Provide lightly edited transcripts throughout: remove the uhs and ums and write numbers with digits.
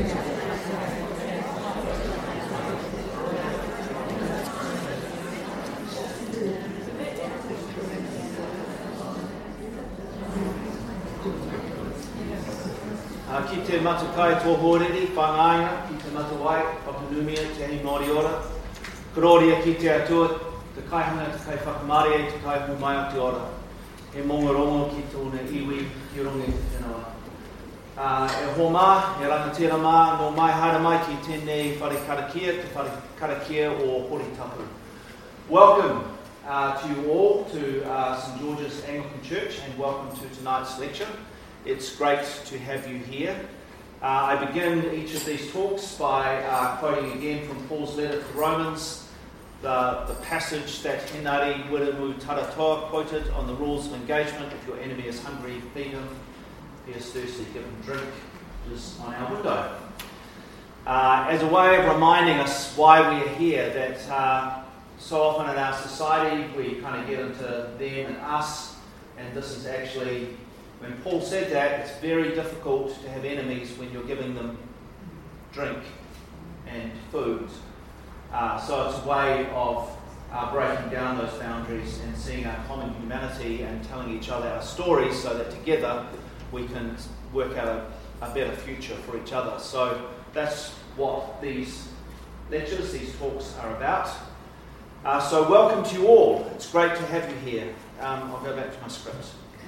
Ki te matakai tō hōreri, whangainga, ki te matawai, whakanumia, te hei Māori ora. Karoria ki te atua, te kaihanga, te kai whakamare, te kai humai o te ora. E mongarongo ki tōna iwi, ki rongi te whenua. E hō mā, e rangatira mā, no mai haere mai ki tēnei whare karakia, te whare karakia o Horitapu. Welcome to you all to St George's Anglican Church, and welcome to tonight's lecture. It's great to have you here. I begin each of these talks by quoting again from Paul's letter to Romans, the passage that Henare Wiremu Taratoa quoted on the rules of engagement. If your enemy is hungry, feed him. If he is thirsty, give him drink. It is on our window. As a way of reminding us why we are here, that so often in our society we kind of get into them and us, and this is actually... When Paul said that, it's very difficult to have enemies when you're giving them drink and food. So it's a way of breaking down those boundaries and seeing our common humanity and telling each other our stories so that together we can work out a better future for each other. So that's what these lectures, these talks are about. So welcome to you all. It's great to have you here. I'll go back to my script.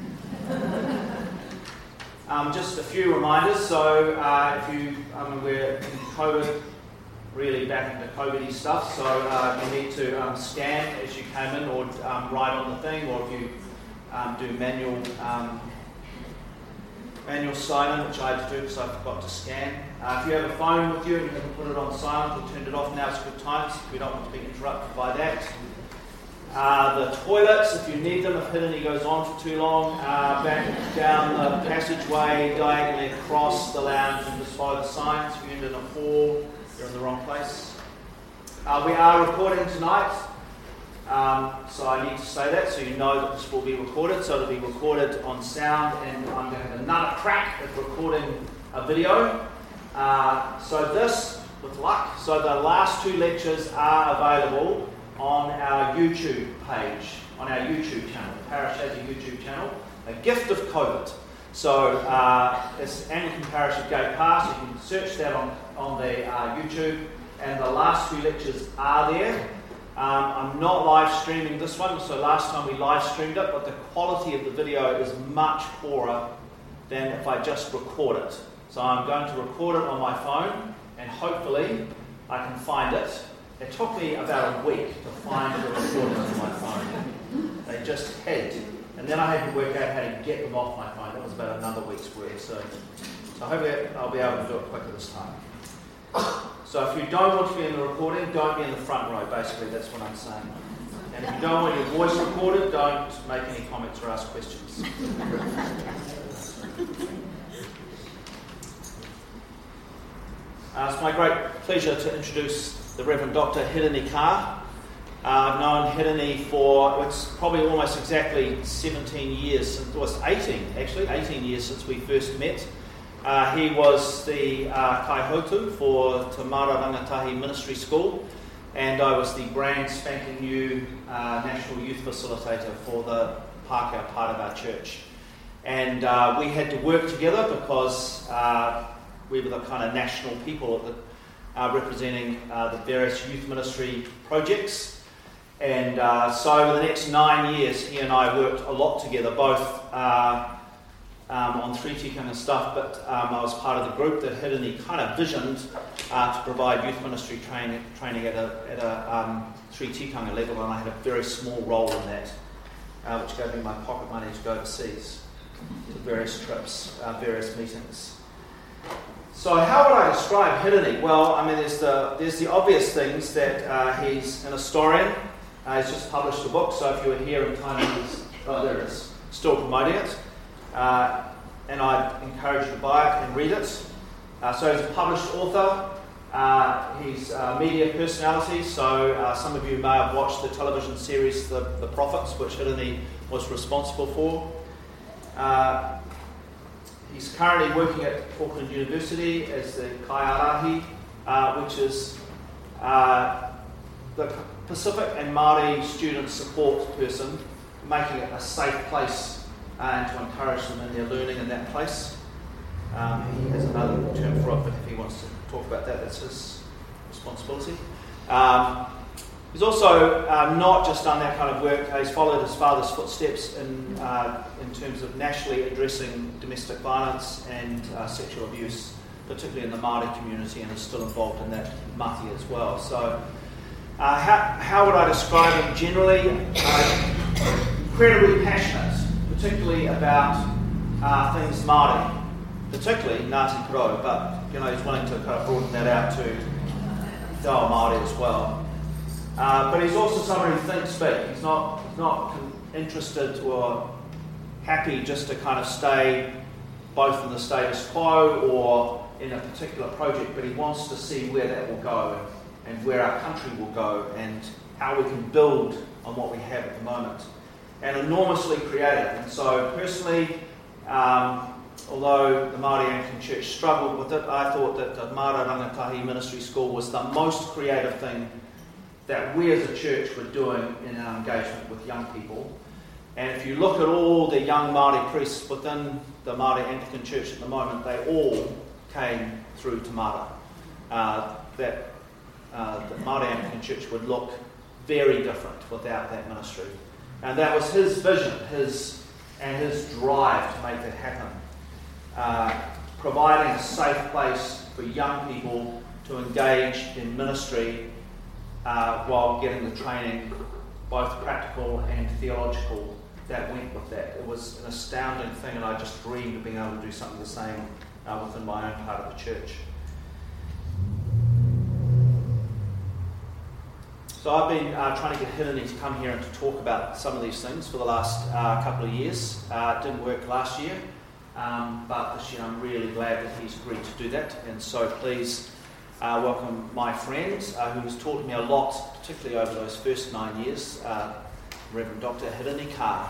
Just a few reminders. So we're in COVID, really back into COVID-y stuff. So you need to scan as you came in, or write on the thing, or if you do manual sign-in, which I had to do because I forgot to scan. If you have a phone with you and you haven't put it on silent or turned it off, now it's a good time. So we don't want to be interrupted by that. The toilets, if you need them, if Hirani goes on for too long, back down the passageway, diagonally across the lounge, and just follow the signs. If you're in a hall, you're in the wrong place. We are recording tonight, so I need to say that so you know that this will be recorded. So it'll be recorded on sound, and I'm going to have another crack at recording a video. So this, with luck, so the last two lectures are available on our YouTube page, on our YouTube channel. The parish has a YouTube channel, A Gift of COVID. So it's Anglican Parish of Gate Pass. You can search that on the YouTube, and the last two lectures are there. I'm not live streaming this one, so last time we live streamed it, but the quality of the video is much poorer than if I just record it. So I'm going to record it on my phone, and hopefully I can find it. It took me about a week to find the recordings on my phone. They just hid. And then I had to work out how to get them off my phone. That was about another week's work. So hopefully I'll be able to do it quicker this time. So if you don't want to be in the recording, don't be in the front row, basically. That's what I'm saying. And if you don't want your voice recorded, don't make any comments or ask questions. It's my great pleasure to introduce the Reverend Dr. Hirani Carr. I've known Hirani for, it's probably almost exactly 17 years, it was 18 years since we first met. He was the kaihotu for Te Mara Rangatahi Ministry School, and I was the brand spanking new National Youth Facilitator for the Pākehā part of our church. And we had to work together because we were the kind of national people at the representing the various youth ministry projects. And so over the next 9 years, he and I worked a lot together, both on Three Tikanga stuff, but I was part of the group that Hirani kind of visioned to provide youth ministry training at a Three Tikanga level, and I had a very small role in that, which gave me my pocket money to go overseas to various trips, various meetings. So how would I describe Hirani? Well, I mean, there's the obvious things that he's an historian. He's just published a book, so if you were here in time, there it is, still promoting it. And I encourage you to buy it and read it. So he's a published author. He's a media personality, so some of you may have watched the television series The Prophets, which Hirani was responsible for. He's currently working at Auckland University as the Kaiarahi, which is the Pacific and Māori student support person, making it a safe place and to encourage them in their learning in that place. He has another term for it, but if he wants to talk about that, that's his responsibility. He's also not just done that kind of work, he's followed his father's footsteps in terms of nationally addressing domestic violence and sexual abuse, particularly in the Māori community, and is still involved in that mati as well. So how would I describe him generally? Incredibly passionate, particularly about things Māori, particularly Ngāti Porou, but he's willing to kind of broaden that out to Te Ao Māori as well. But he's also someone who thinks big. He's not interested or happy just to kind of stay both in the status quo or in a particular project, but he wants to see where that will go and where our country will go and how we can build on what we have at the moment. And enormously creative. And so personally, although the Māori Anglican Church struggled with it, I thought that the Māra Rangatahi Ministry School was the most creative thing that we as a church were doing in our engagement with young people. And if you look at all the young Māori priests within the Māori Anglican Church at the moment, they all came through Te Mara. The Māori Anglican Church would look very different without that ministry. And that was his vision, his drive to make that happen. Providing a safe place for young people to engage in ministry while getting the training, both practical and theological, that went with that. It was an astounding thing, and I just dreamed of being able to do something the same within my own part of the church. So I've been trying to get Hirini to come here and to talk about some of these things for the last couple of years. It didn't work last year, but this year I'm really glad that he's agreed to do that. And so please welcome my friend who has taught me a lot, particularly over those first 9 years, Reverend Dr. Hirini Kar.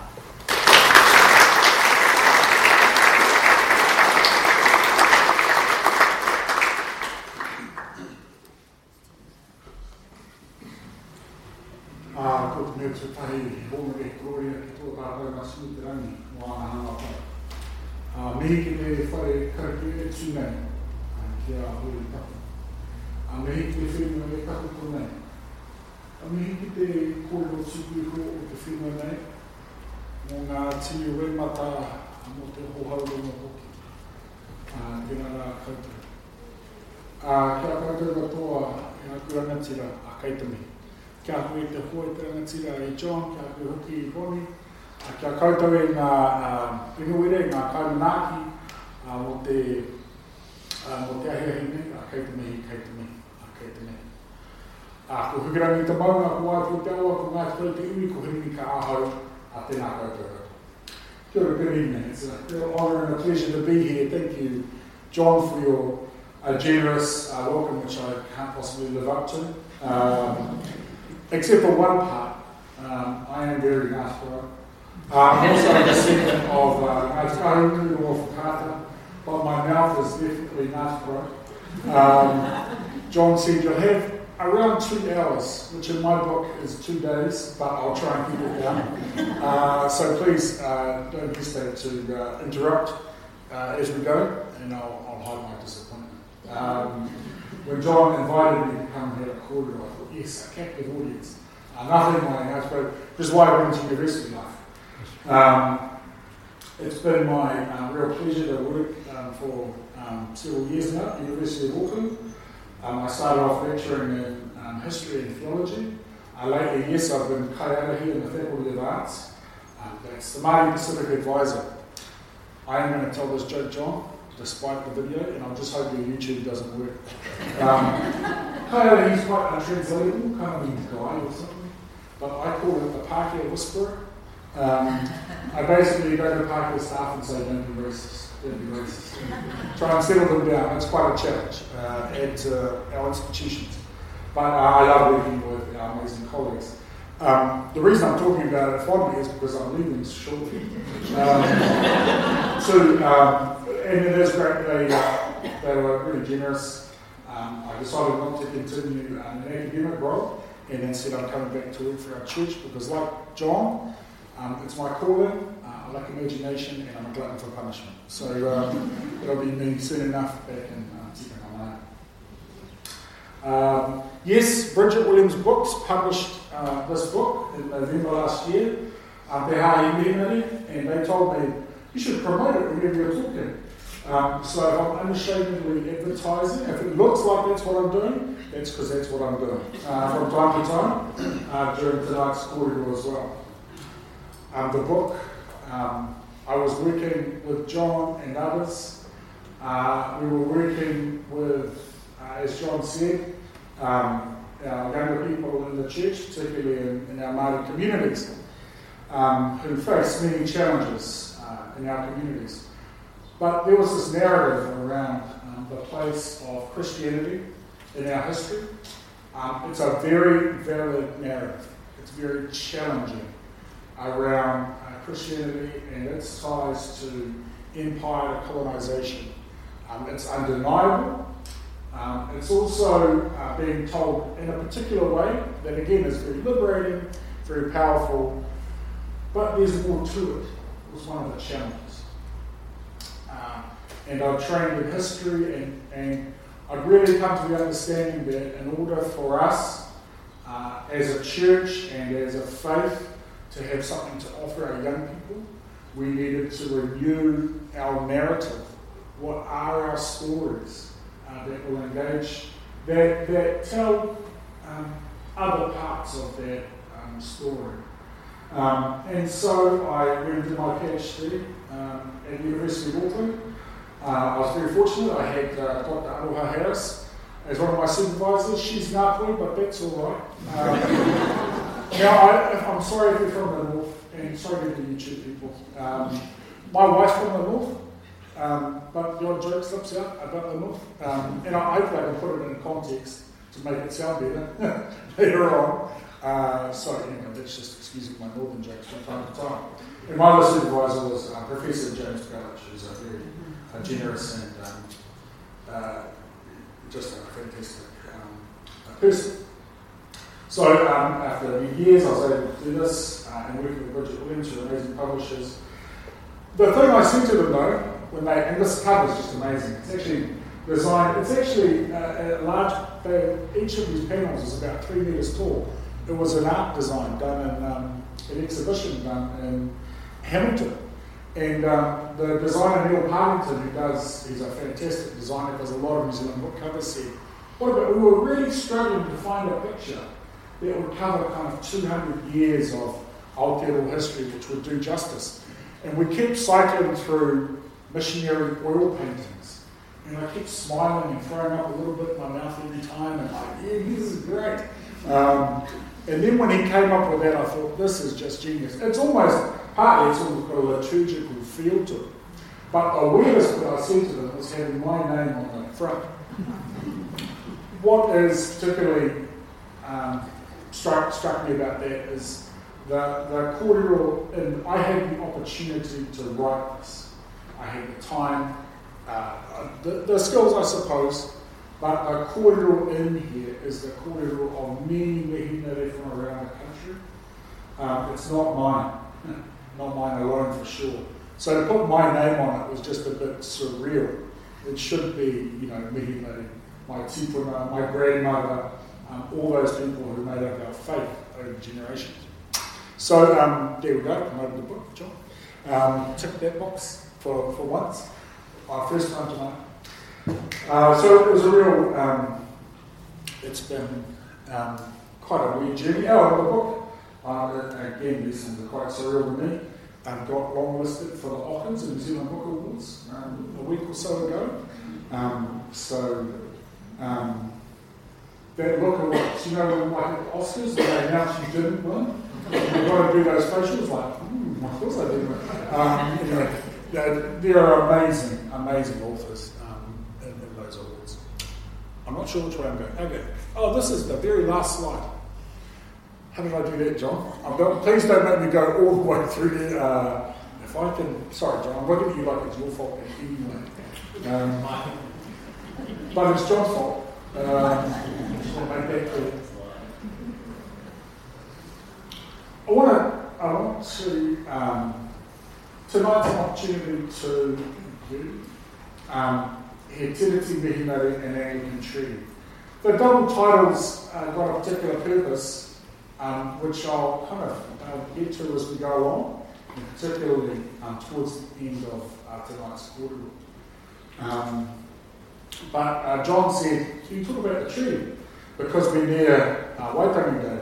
Ko te mea tutahi honga e gloria ki tō tātou ngā sumiterangi o ana hangata. Mihi ki te whare karaku e tūnei ki a hori tapu. Mihi ki te whenua e tapu tōnei. Mihi ki te kōrero tuku o te whenua nei. Mō ngā tini wemata mo te hohaurunga hoki. Tēnā rā koutou. Kia koutou katoa e a kurangatira a Kaitami. Kia koe te hoa te rangatira i John, kia koe hoki i Bonnie, kia koutou e ngā inuere, ngā kaunaki mo te ahihine, a Kaitami. Ko hukirangi te maunga, ko waifu te awa, ko ngāti kore te ui, ko hirini ka ahau, a tēnā koutou. Kia ora, good evening. It's a real honour and a pleasure to be here. Thank you, John, for your generous welcome, which I can't possibly live up to. Except for one part, I am very Ngāti Porou. I'm also a descendant of Ngāti Kahungunu or Whakata, but my mouth is definitely Ngāti Porou. John said you'll have around 2 hours, which in my book is 2 days, but I'll try and keep it down. So please don't hesitate to interrupt as we go, and I'll hide my disappointment. When John invited me to come here at Kōrero, I thought, yes, a captive audience. Nothing like that, but this is why I went to university life. It's been my real pleasure to work for several years now at the University of Auckland. I started off lecturing in history and theology. Lately, yes, I've been kaiarahi in the Faculty of Arts. That's the Māori Pacific Advisor. I am going to tell this joke, John, despite the video, and I'm just hoping YouTube doesn't work. Kaiarahi is quite untranslatable, kind of means guy or something, but I call it the Pākehā whisperer. I basically go to Pākehā staff and say, don't be racist. Try and settle them down. It's quite a challenge at our institutions. But I love working with our amazing colleagues. The reason I'm talking about it fondly is because I'm leaving shortly. As And it is great. They were really generous. I decided not to continue in an academic role, and instead I'm coming back to work for our church because, like John, it's my calling. I like imagination, and I'm a glutton for punishment. So it'll be me soon enough back in Tika Manaia. Yes, Bridget Williams Books published this book in November last year, Te Hahi Mihinari, and they told me, you should promote it whenever you're talking. So if I'm unashamedly advertising, if it looks like that's what I'm doing, that's because that's what I'm doing from time to time during tonight's corridor as well. The book, I was working with John and others. We were working with, as John said, our younger people in the church, particularly in our Māori communities, who face many challenges in our communities. But there was this narrative around the place of Christianity in our history. It's a very valid narrative. It's very challenging around Christianity and its ties to empire colonisation. It's undeniable. It's also being told in a particular way that, again, is very liberating, very powerful, but there's more to it. It was one of the challenges. And I've trained in history, and I've really come to the understanding that in order for us as a church and as a faith to have something to offer our young people, we needed to renew our narrative. What are our stories that will engage, that tell other parts of that story? And so I went into my PhD at the University of Auckland. I was very fortunate. I had Dr. Aroha Harris as one of my supervisors. She's Ngāpuhi, but that's all right. Now, I'm sorry if you're from the north, and sorry to the YouTube people. My wife's from the north, but the odd joke slips out about the north. And I hope I can put it in context to make it sound better later on. So anyway, that's just excusing my northern jokes from time to time. And my other supervisor was Professor James Bellich, who's a very generous and just a fantastic person. So after a few years, I was able to do this and working with Bridget Williams, who are amazing publishers. The thing I said to them though, and this cover is just amazing. It's actually designed. It's actually a large. Each of these panels is about 3 meters tall. It was an art design done in an exhibition done in Hamilton. And the designer Neil Partington, he's a fantastic designer, does a lot of New Zealand book covers, said, we were really struggling to find a picture that would cover kind of 200 years of Aotearoa history, which would do justice. And we kept cycling through missionary oil paintings. And I kept smiling and throwing up a little bit in my mouth every time, and like, yeah, this is great. And then when he came up with that, I thought, this is just genius. It's almost, partly it's almost got a liturgical feel to it. But the weirdest that I said to them was having my name on the front. What is particularly struck me about that is the cordial, and I had the opportunity to write this. I had the time, the skills, I suppose, but the cordial in here is the cordial of many mihinere from around the country. It's not mine alone for sure. So to put my name on it was just a bit surreal. It should be, mihinere, my tipuna, my grandmother, all those people who made up our faith over generations. So there we go, promoted the book, John. Tick that box for once. Our first time tonight. So it was a real, it's been quite a weird journey. The book, again, these things are quite surreal to me. Got longlisted for the Aucklands and New Zealand Book Awards a week or so ago. That look at what, like at Oscars, when they announced you didn't win, you've got to do those facials like, of course I didn't win. There are amazing authors in those awards. I'm not sure which way I'm going. Okay. Oh, this is the very last slide. How did I do that, John? Please don't make me go all the way through there. If if I can, sorry John, I'm looking at you like it's your fault anyway. But it's John's fault. Just want to make that clear. I want to tonight's an opportunity to do He Tiriti Mihinari and Anglican Treaty. The double titles got a particular purpose, which I'll kind of get to as we go along, and particularly towards the end of tonight's quarter. But John said, can you talk about the treaty? Because we're near Waitangi Day.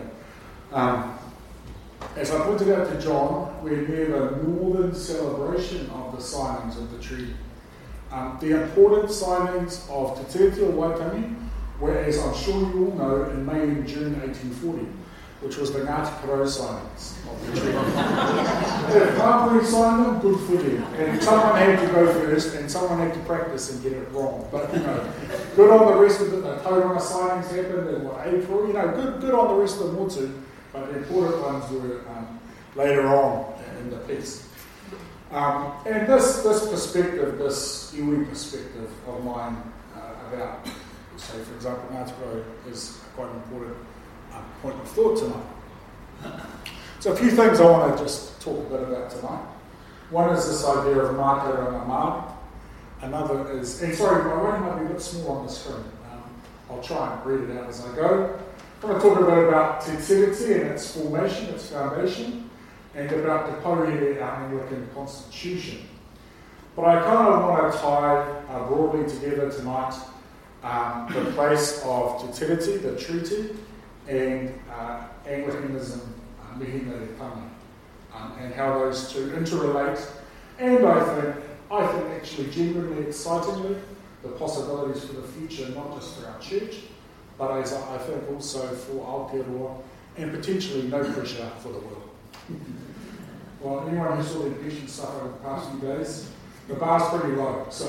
As I pointed out to John, we're near the northern celebration of the signings of the treaty. The important signings of Te Tiriti o Waitangi were, as I'm sure you all know, in May and June 1840, which was the Ngāti Porou signings of the treaty. If Kāpuri signed them, good for them. And someone had to go first, and someone had to practice and get it wrong. But, good on the rest of it. The Tauranga signings happened in April. Good on the rest of the motu. But the important ones were later on in the piece. And this perspective, this iwi perspective of mine about, say, for example, Ngāti Porou is quite an important point of thought tonight. So a few things I want to just talk a bit about tonight. One is this idea of mātauranga Māori. Another is, and sorry, my writing might be a bit small on the screen. I'll try and read it out as I go. I'm going to talk a bit about Te Tiriti and its formation, its foundation, and about the Pauhere, our Anglican Constitution. But I kind of want to tie broadly together tonight the place of Te Tiriti, the treaty, and Anglicanism, Mihinari Tangi, and how those two interrelate, and I think actually genuinely excitingly, the possibilities for the future, not just for our church, but as I think also for Aotearoa, and potentially no pressure for the world. Well, anyone who saw the impeachment stuff over the past few days, the bar's pretty low, so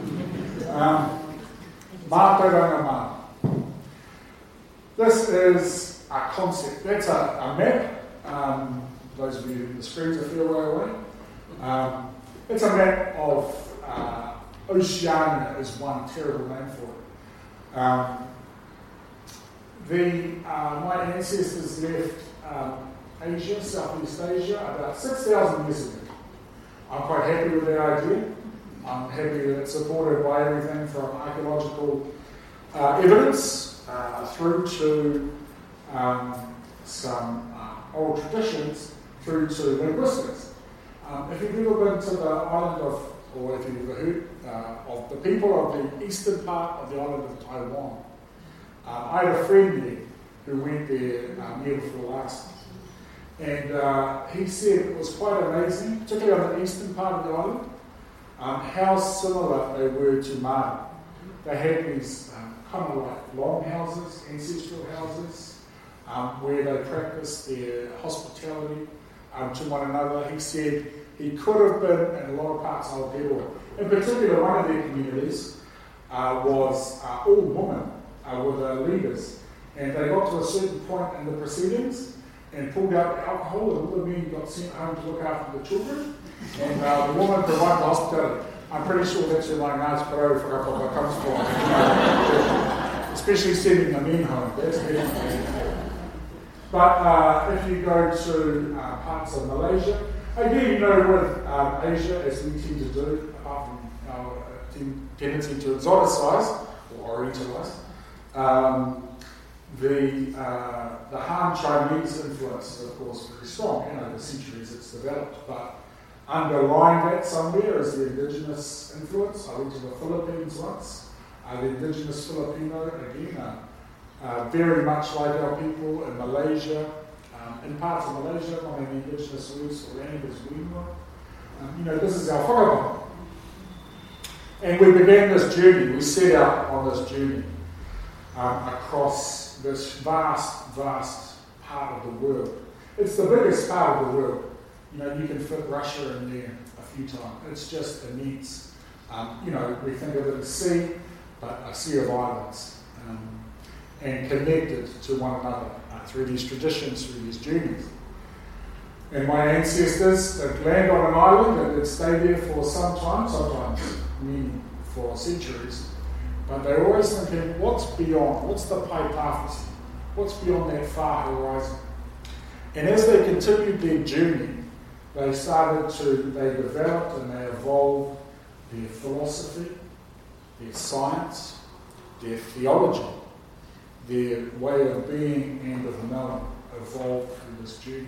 mātauranga Māori. This is a concept. That's a map. Those of you, the screens are a fair way away. It's a map of Oceania is one terrible name for it. My ancestors left Asia, Southeast Asia, about 6,000 years ago. I'm quite happy with that idea. I'm happy that it's supported by everything from archaeological evidence through to some old traditions, through to linguistics. If you've ever been to the island of, or if you've ever heard of the people of the eastern part of the island of Taiwan, I had a friend there who went there year before last. And he said it was quite amazing, particularly on the eastern part of the island, how similar they were to Māori. They had these kind of like longhouses, ancestral houses, where they practiced their hospitality to one another. He said he could have been in a lot of parts of Aotearoa. In particular, one of their communities was all women were the leaders. And they got to a certain point in the proceedings and pulled out the alcohol, and all the men got sent home to look after the children. And the woman provided the hospitality. I'm pretty sure that's where my Ngāti Porou whakapapa comes from. Especially sending the men home. That's definitely. But if you go to parts of Malaysia, again, with Asia, as we tend to do, apart from our tendency to exoticize or orientalize, the Han Chinese influence is, of course, very strong. Over centuries it's developed, but underlying that somewhere is the indigenous influence. I went to the Philippines once. The indigenous Filipino, again, very much like our people in Malaysia. In parts of Malaysia, one of the indigenous words for land is Wīnua. This is our whakapapa. And we began this journey, we set out on this journey across this vast part of the world. It's the biggest part of the world. You can fit Russia in there a few times. It's just immense. We think of it as sea, but a sea of islands. And connected to one another through these traditions, through these journeys. And my ancestors that land on an island and would stay there for some time, sometimes for centuries, but they're always thinking, what's beyond? What's the paitawhiti? What's beyond that far horizon? And as they continued their journey, they developed and they evolved their philosophy, their science, their theology, their way of being and of knowing evolved through this journey.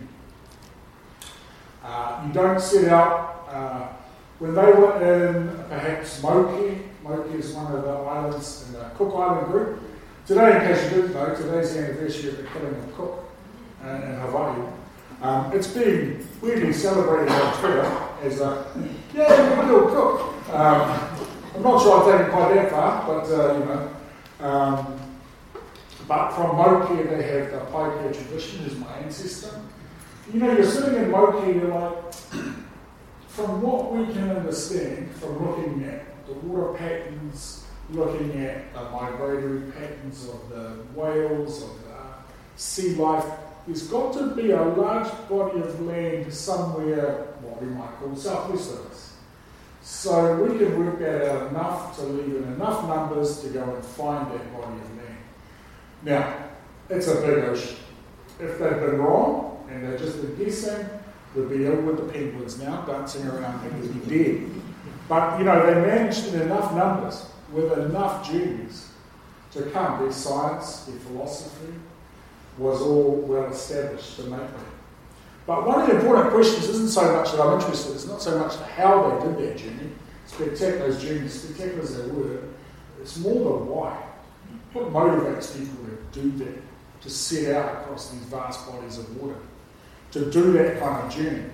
You don't set out, when they were in perhaps Moki is one of the islands in the Cook Island group. Today, in case you didn't know, today's the anniversary of the killing of Cook in Hawaii. It's being weirdly celebrated on Twitter as a, yeah, we killed Cook. I'm not sure I'll take it quite that far, but but from Moki they have the Paikea tradition, who's my ancestor. You're sitting in Moki, you're like, from what we can understand, from looking at the water patterns, looking at the migratory patterns of the whales, of the sea life, there's got to be a large body of land somewhere, what we might call southwest of us. So we can work that out enough to leave in enough numbers to go and find that body of land. Now, it's a big ocean. If they've been wrong, and they've just been guessing, we'd be ill with the penguins now, dancing around and we'd be dead. But, they managed in enough numbers, with enough journeys to come. Their science, their philosophy was all well established to make that. But one of the important questions isn't so much that I'm interested in, it's not so much how they did that journey, spectacular as they were, it's more the why. What motivates people to do that, to set out across these vast bodies of water, to do that kind of journey,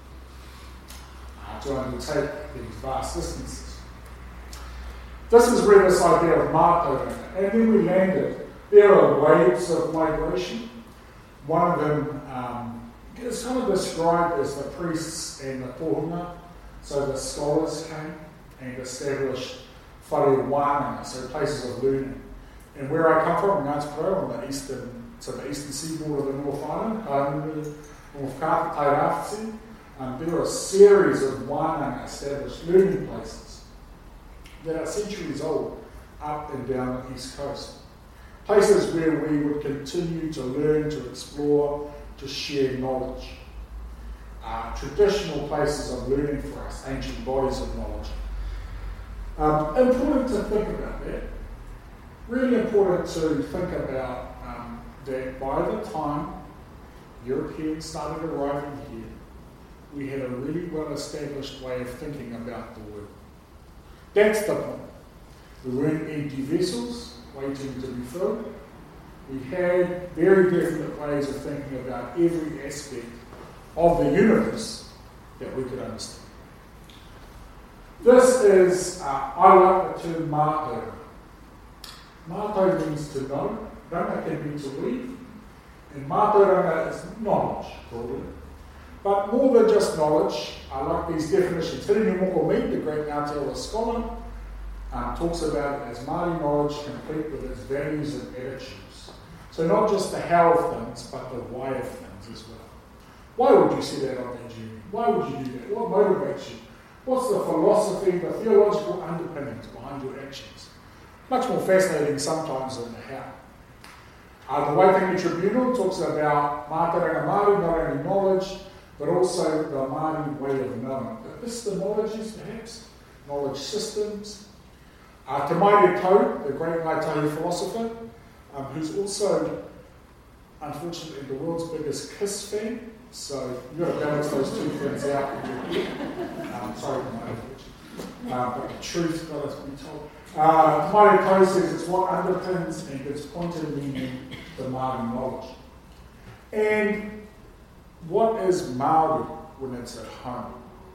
to undertake these vast distances. This is where this idea of mātauranga, and then we landed. There are waves of migration. One of them is kind of described as the priests and the tohunga. So the scholars came and established whare wānanga, so places of learning. And where I come from, in Ngāti Porou, on the eastern seaboard of the North Island, North Kaipati, there are a series of wānanga established learning places that are centuries old up and down the east coast. Places where we would continue to learn, to explore, to share knowledge. Traditional places of learning for us, ancient bodies of knowledge. Important to think about that. Really important to think about that by the time Europeans started arriving here, we had a really well-established way of thinking about the world. That's the point. We weren't empty vessels waiting to be filled. We had very definite ways of thinking about every aspect of the universe that we could understand. This is, I like the term mātauranga. Mātau means to know, ranga can mean to leave, and mātauranga is knowledge, broadly. But more than just knowledge, I like these definitions. Hirine Mokomi, the great Ngāti scholar, talks about it as Māori knowledge complete with its values and attitudes. So not just the how of things, but the why of things as well. Why would you set out on that journey? Why would you do that? What motivates you? What's the philosophy, the theological underpinnings behind your actions? Much more fascinating sometimes than the how. The Waitangi Tribunal talks about mātauranga Māori, not only knowledge, but also the Māori way of knowing. Epistemologies, perhaps, knowledge systems. Te Maire Tau, the great Ngāi Tahu philosopher, who's also, unfortunately, the world's biggest Kiss fan. So you've got to balance those two things out. Sorry for my language. But the truth got us to be told. Te Maire Tau says it's what underpins and gives point and meaning to Māori knowledge. And what is Māori when it's at home?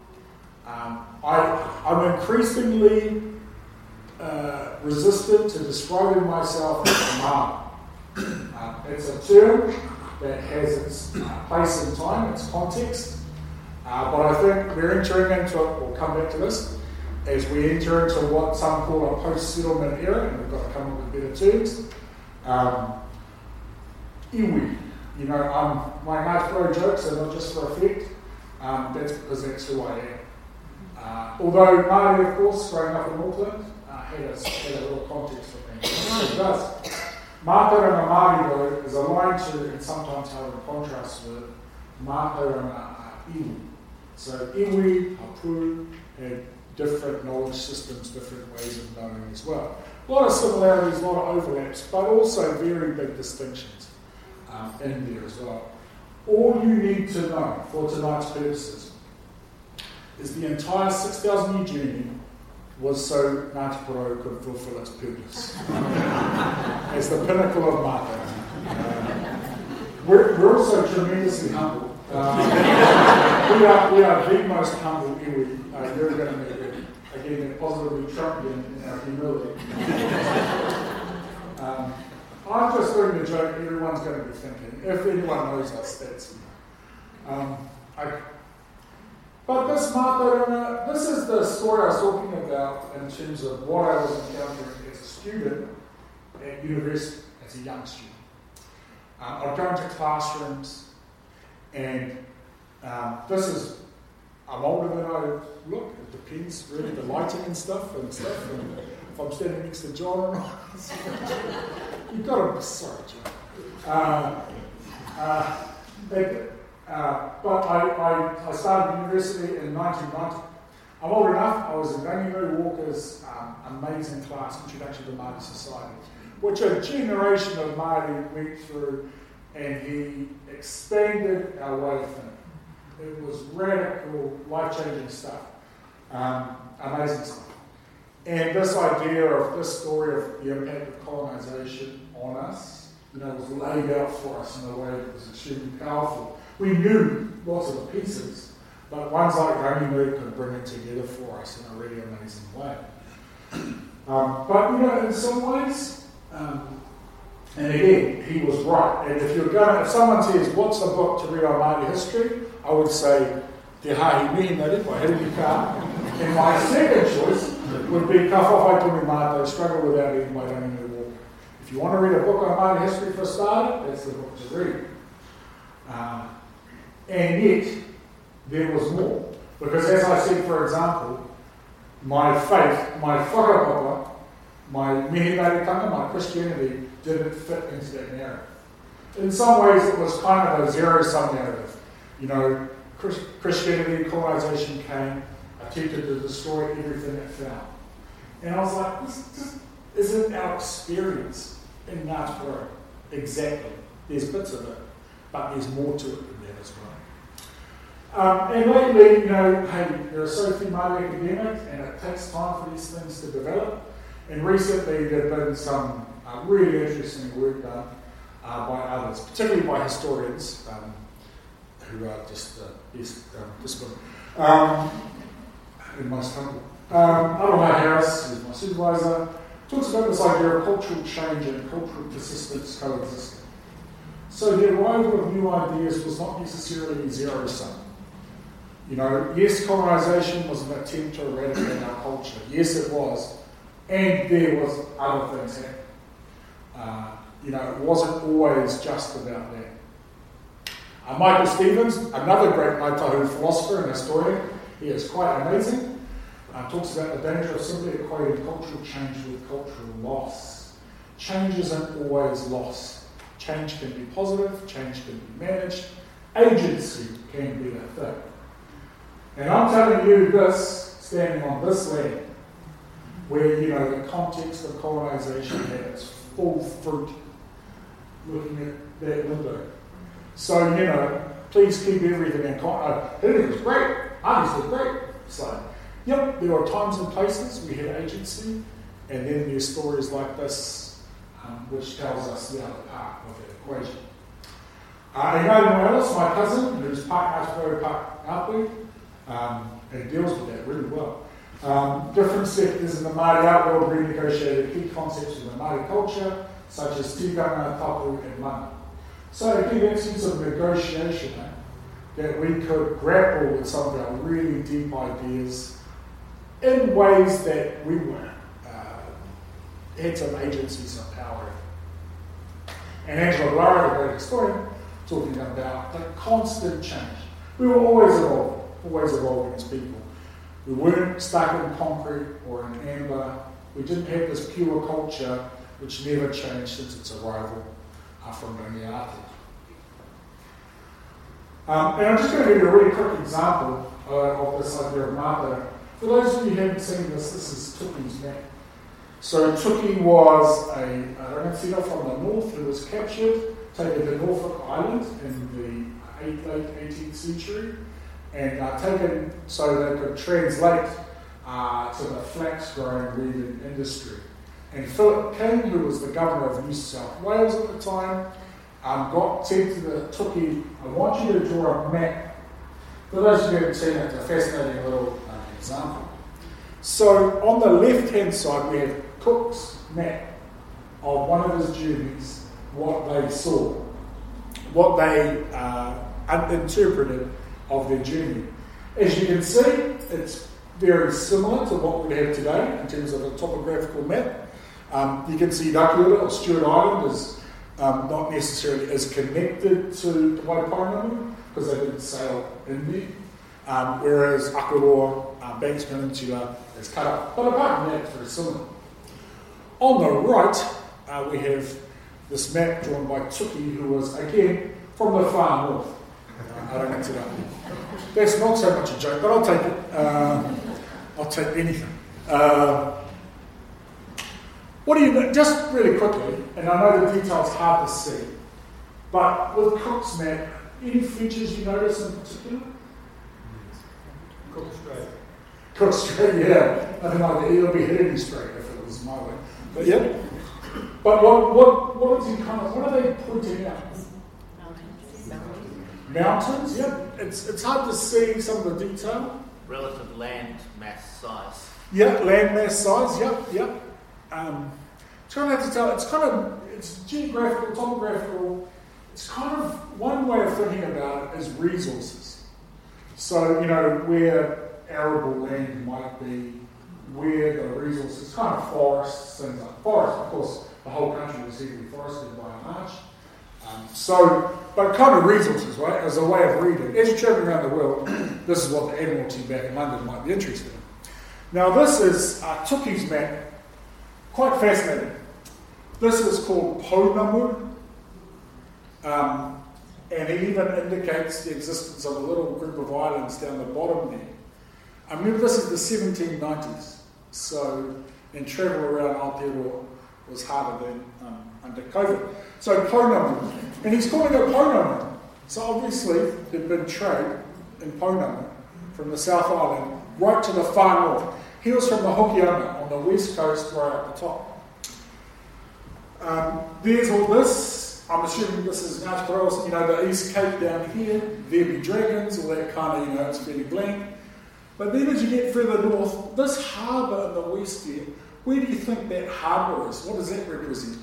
I'm increasingly resistant to describing myself as a Māori. It's a term that has its place in time, its context, but I think we're entering into it, we'll come back to this, as we enter into what some call a post-settlement era, and we've got to come up with better terms. Iwi, My Ngāti Porou jokes are not just for effect, that's because that's who I am. Although Māori, of course, growing up in Auckland, had a little context for things. It does. Mātauranga Māori, though, is aligned to, and sometimes held in contrast with, Mātauranga iwi. So iwi, hapū, had different knowledge systems, different ways of knowing as well. A lot of similarities, a lot of overlaps, but also very big distinctions in there as well. All you need to know for tonight's purposes is the entire 6,000 year journey was so Ngāti Porou could fulfill its purpose. As the pinnacle of Mātauranga. We're also tremendously humble. We are the most humble iwi you're going to meet. Again, positively Trumpian in our humility. I'm just doing the joke everyone's going to be thinking. If anyone knows us, that's But this Mātauranga, this is the story I was talking about in terms of what I was encountering as a student at university, as a young student. I'd go into classrooms, and I'm older than I look. It depends really, the lighting and stuff. And if I'm standing next to John, you've got to be sorry, John. But I started university in 1990. I'm old enough. I was in Rangimu Walker's amazing class, Introduction to Māori Society, which a generation of Māori went through, and he expanded our way of thinking. It was radical, life-changing stuff, amazing stuff. And this idea of this story of the impact of colonisation on us, was laid out for us in a way that was extremely powerful. We knew lots of the pieces, but ones like Rangimu could bring it together for us in a really amazing way. But in some ways, and again, he was right. And if someone says, "What's the book to read on Māori history?" I would say, Te Hahi Mihinari by Hilary Carr. And my second choice would be Ka Whawhai Tumi Mātou, Struggle Without Eden by Rangimu Walker. If you want to read a book on Māori history for a starter, that's the book to read. And yet, there was more. Because as I said, for example, my faith, my whakapapa, my mihingaritanga, my Christianity, didn't fit into that narrative. In some ways, it was kind of a zero-sum narrative. Christianity, colonisation came, attempted to destroy everything it found. And I was like, this isn't our experience in Ngāti Porou. Exactly. There's bits of it, but there's more to it than that as well. And lately, there are so few Māori academics, and it takes time for these things to develop. And recently, there have been some really interesting work done by others, particularly by historians, who are just the best discipline. And most humble. Aroha Harris, who's my supervisor, talks about this idea of cultural change and cultural persistence coexisting. So the arrival of new ideas was not necessarily zero-sum. Yes, colonisation was an attempt to eradicate our culture. Yes, it was. And there was other things happening. It wasn't always just about that. Michael Stevens, another great Ngāi Tahu philosopher and historian, he is quite amazing, talks about the danger of simply equating cultural change with cultural loss. Change isn't always loss. Change can be positive, change can be managed, agency can be a thing. And I'm telling you this, standing on this land, where, the context of colonisation had its full fruit, looking at that window. So, please keep everything in context. Everything was great. Obviously great. It's like, yep, there are times and places we had agency, and then there's stories like this, which tells us the other part of that equation. Engari Moelis, my cousin, who's part Ngāti Porou, part Ngāpuhi, and deals with that really well. Different sectors in the Māori art world renegotiated key concepts of the Māori culture, such as tiganga, tapu, and mana. So again, that sense of negotiation, that we could grapple with some of our really deep ideas in ways that we were had some agency, some power. And Angela Lara, the great historian, talking about the constant change. We were always evolving as people. We weren't stuck in concrete or in amber. We didn't have this pure culture which never changed since its arrival from Rangiati. And I'm just going to give you a really quick example of this idea of mata. For those of you who haven't seen this, this is Tuki's map. So Tuki was a Rangatira from the north who was captured, taken to Norfolk Island in the late 18th century, and taken so they could translate to the flax-growing reeding industry. And Philip King, who was the governor of New South Wales at the time, said to the Tuki, I want you to draw a map. For those of you who haven't seen it, it's a fascinating little example. So on the left-hand side, we have Cook's map of one of his journeys, what they saw, what they interpreted of their journey. As you can see, it's very similar to what we have today in terms of a topographical map. You can see Rakiura or Stewart Island is not necessarily as connected to Waiparangamu because they didn't sail in there, whereas Akaroa, Banks Peninsula is cut up. But apart from that, it's very similar. On the right, we have this map drawn by Tuki, who was, again, from the far north. I don't get it up. That's not so much a joke, but I'll take it. I'll take anything. What do you know? Just really quickly, and I know the detail's hard to see, but with Cook's map, any features you notice in particular? Cook Strait. Cook Strait, yeah. I think like it'll be Herring Strait if it was my way. But yeah. But what is he kind of? What are they pointing out? Mountains, yeah. It's hard to see some of the detail. Relative land mass size. Yeah, land mass size, yep. It's kind of hard to tell. It's geographical, topographical. It's kind of one way of thinking about it is resources. So, where arable land might be, where the resources, kind of forests, things like forests. Of course, the whole country was heavily forested by and large. But kind of resources, right, as a way of reading. As you're traveling around the world, this is what the Admiralty back in London might be interested in. Now, this is Tuki's map, quite fascinating. This is called Pounamu, and it even indicates the existence of a little group of islands down the bottom there. I remember this is the 1790s, and travel around Aotearoa was harder than under COVID. So Pounamu, and he's calling it Pounamu. So obviously there'd been trade in Pounamu from the South Island right to the far north. He was from the Hokianga on the west coast right up the top. There's all this. I'm assuming this is Ngāti Porou, the East Cape down here. There be dragons, all that kind of, it's fairly blank. But then as you get further north, this harbour in the west here, where do you think that harbour is? What does that represent?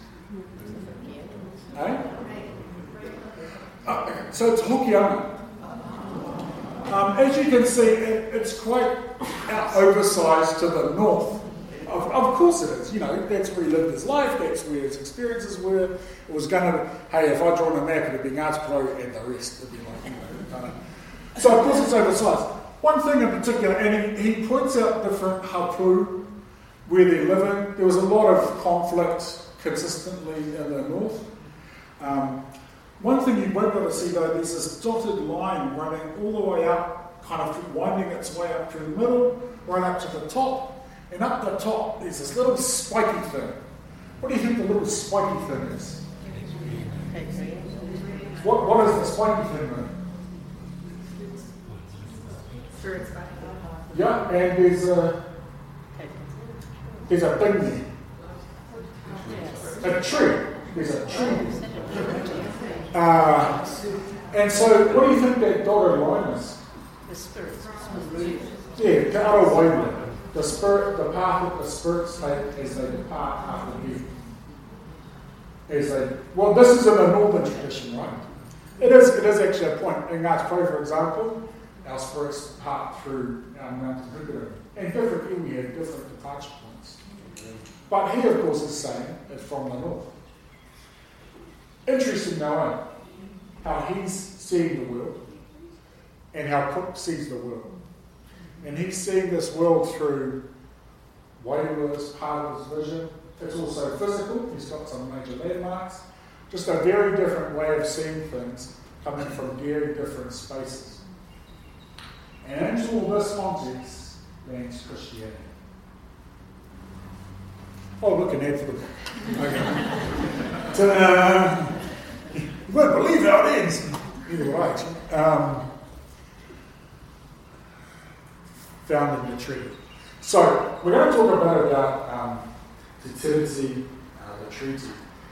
So it's Hokianga. As you can see, it's quite oversized to the north. Of course it is. That's where he lived his life. That's where his experiences were. It was going to, if I draw on a map, it'd be Ngāti Porou and the rest. It'd be like, So of course it's oversized. One thing in particular, and he points out different hapu where they're living. There was a lot of conflict consistently in the north. One thing you won't be able to see though, there's this dotted line running all the way up, kind of winding its way up to the middle, right up to the top. And up the top, there's this little spiky thing. What do you think the little spiky thing is? What is the spiky thing mean? Yeah, and there's a thing there. A tree. There's a tree. And so, what do you think that dotted line is? The spirits. Yeah, Te Arowainga. The path that the spirits take as they depart after death. Well, this is in the northern tradition, right? It is actually a point. In Ngāti Porou, for example, our spirits depart through our Mount Rubiru. And different, we have different departure points. But he, of course, is saying it's from the north. Interesting, though, how he's seeing the world and how Cook sees the world. And he's seeing this world through Wairua as part of his vision. It's also physical. He's got some major landmarks. Just a very different way of seeing things coming from very different spaces. And into all this context lands Christianity. Oh, look, an ad for the book. Okay. Ta-da! You won't believe how it ends. Either way. Found in the treaty. So, we're going to talk a bit about the Tennessee, the treaty.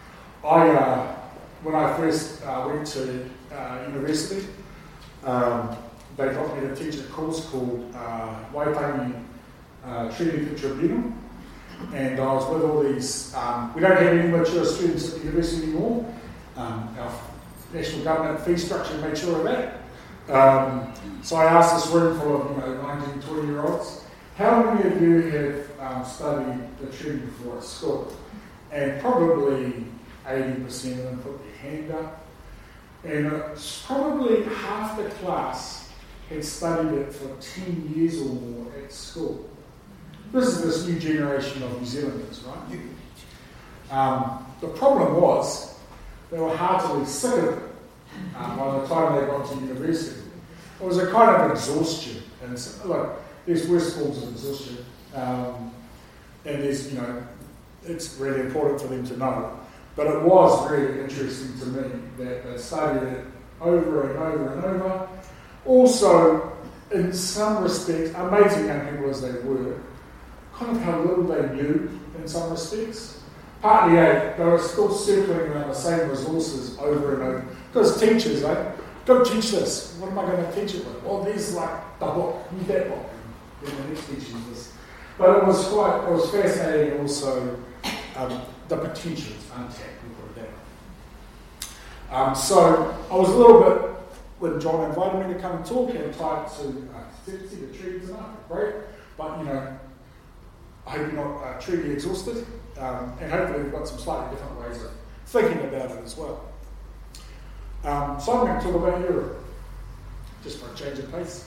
When I first went to university, they got me to teach a course called Waitangi Treaty Tribunal. And I was with all these, we don't have any mature students at the university anymore. Our national government fee structure made sure of that. So I asked this room full of 19, 20-year-olds, how many of you have studied the treaty before at school? And probably 80% of them put their hand up. And probably half the class had studied it for 10 years or more at school. This is this new generation of New Zealanders, right? The problem was they were heartily sick of it by the time they got to university. It was a kind of exhaustion. And there's worse forms of exhaustion. And there's, it's really important for them to know. But it was really interesting to me that they studied it over and over and over. Also, in some respects, amazing young people as they were, kind of how little they knew in some respects. Partly, they were still circling around the same resources over and over. Because teachers, don't teach this. What am I going to teach it with? Well, there's like the book, use that book. And the next teacher is this. But it was fascinating also, the potential is untapped, we'll put it that way. So I was a little bit, when John invited me to come and talk, and tied to see the treaty tonight, great. But I hope you're not truly exhausted, and hopefully we've got some slightly different ways of thinking about it as well. So I'm going to talk about Europe, just for a change of pace.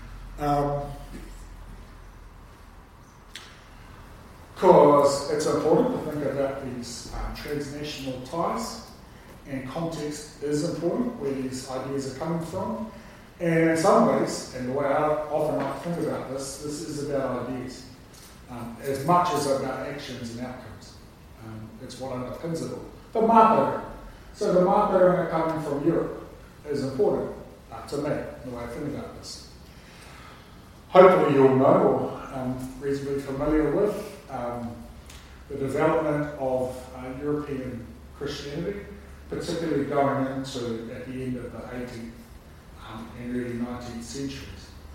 Because it's important to think about these transnational ties, and context is important, where these ideas are coming from. And in some ways, and the way I often like to think about this is about ideas. As much as about actions and outcomes. It's what underpins it all. The Mātauranga. So the Mātauranga coming from Europe is important to me, the way I think about this. Hopefully you'll know, or reasonably familiar with, the development of European Christianity, particularly going into at the end of the 18th and early 19th centuries.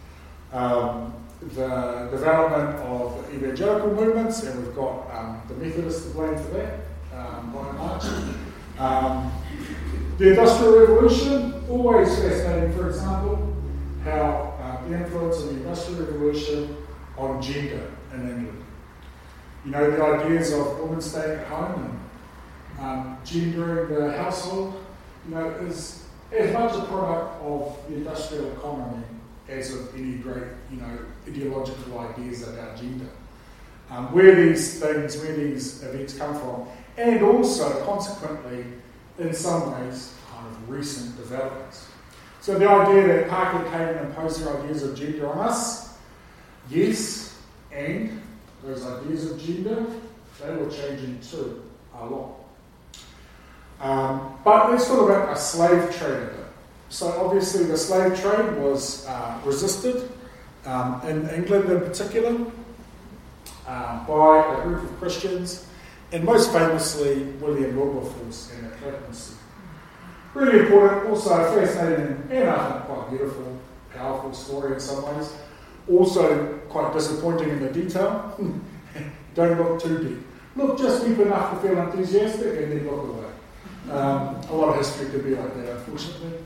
The development of the evangelical movements, and we've got the Methodists to blame for that, by and large. The Industrial Revolution, always fascinating, for example, how the influence of the Industrial Revolution on gender in England. The ideas of women staying at home and gendering the household, is as much a product of the industrial economy as of any great, ideological ideas about gender. Where these events come from, and also, consequently, in some ways, kind of recent developments. So the idea that Pākehā came and imposed their ideas of gender on us, yes, and those ideas of gender, they were changing too, a lot. But let's talk about a slave trade a bit. So obviously the slave trade was resisted, in England in particular, by a group of Christians, and most famously William Wilberforce and the Clactonsea. Really important, also fascinating, and I think quite beautiful, powerful story in some ways. Also quite disappointing in the detail. Don't look too deep. Look just deep enough to feel enthusiastic and then look away. A lot of history could be like that, unfortunately.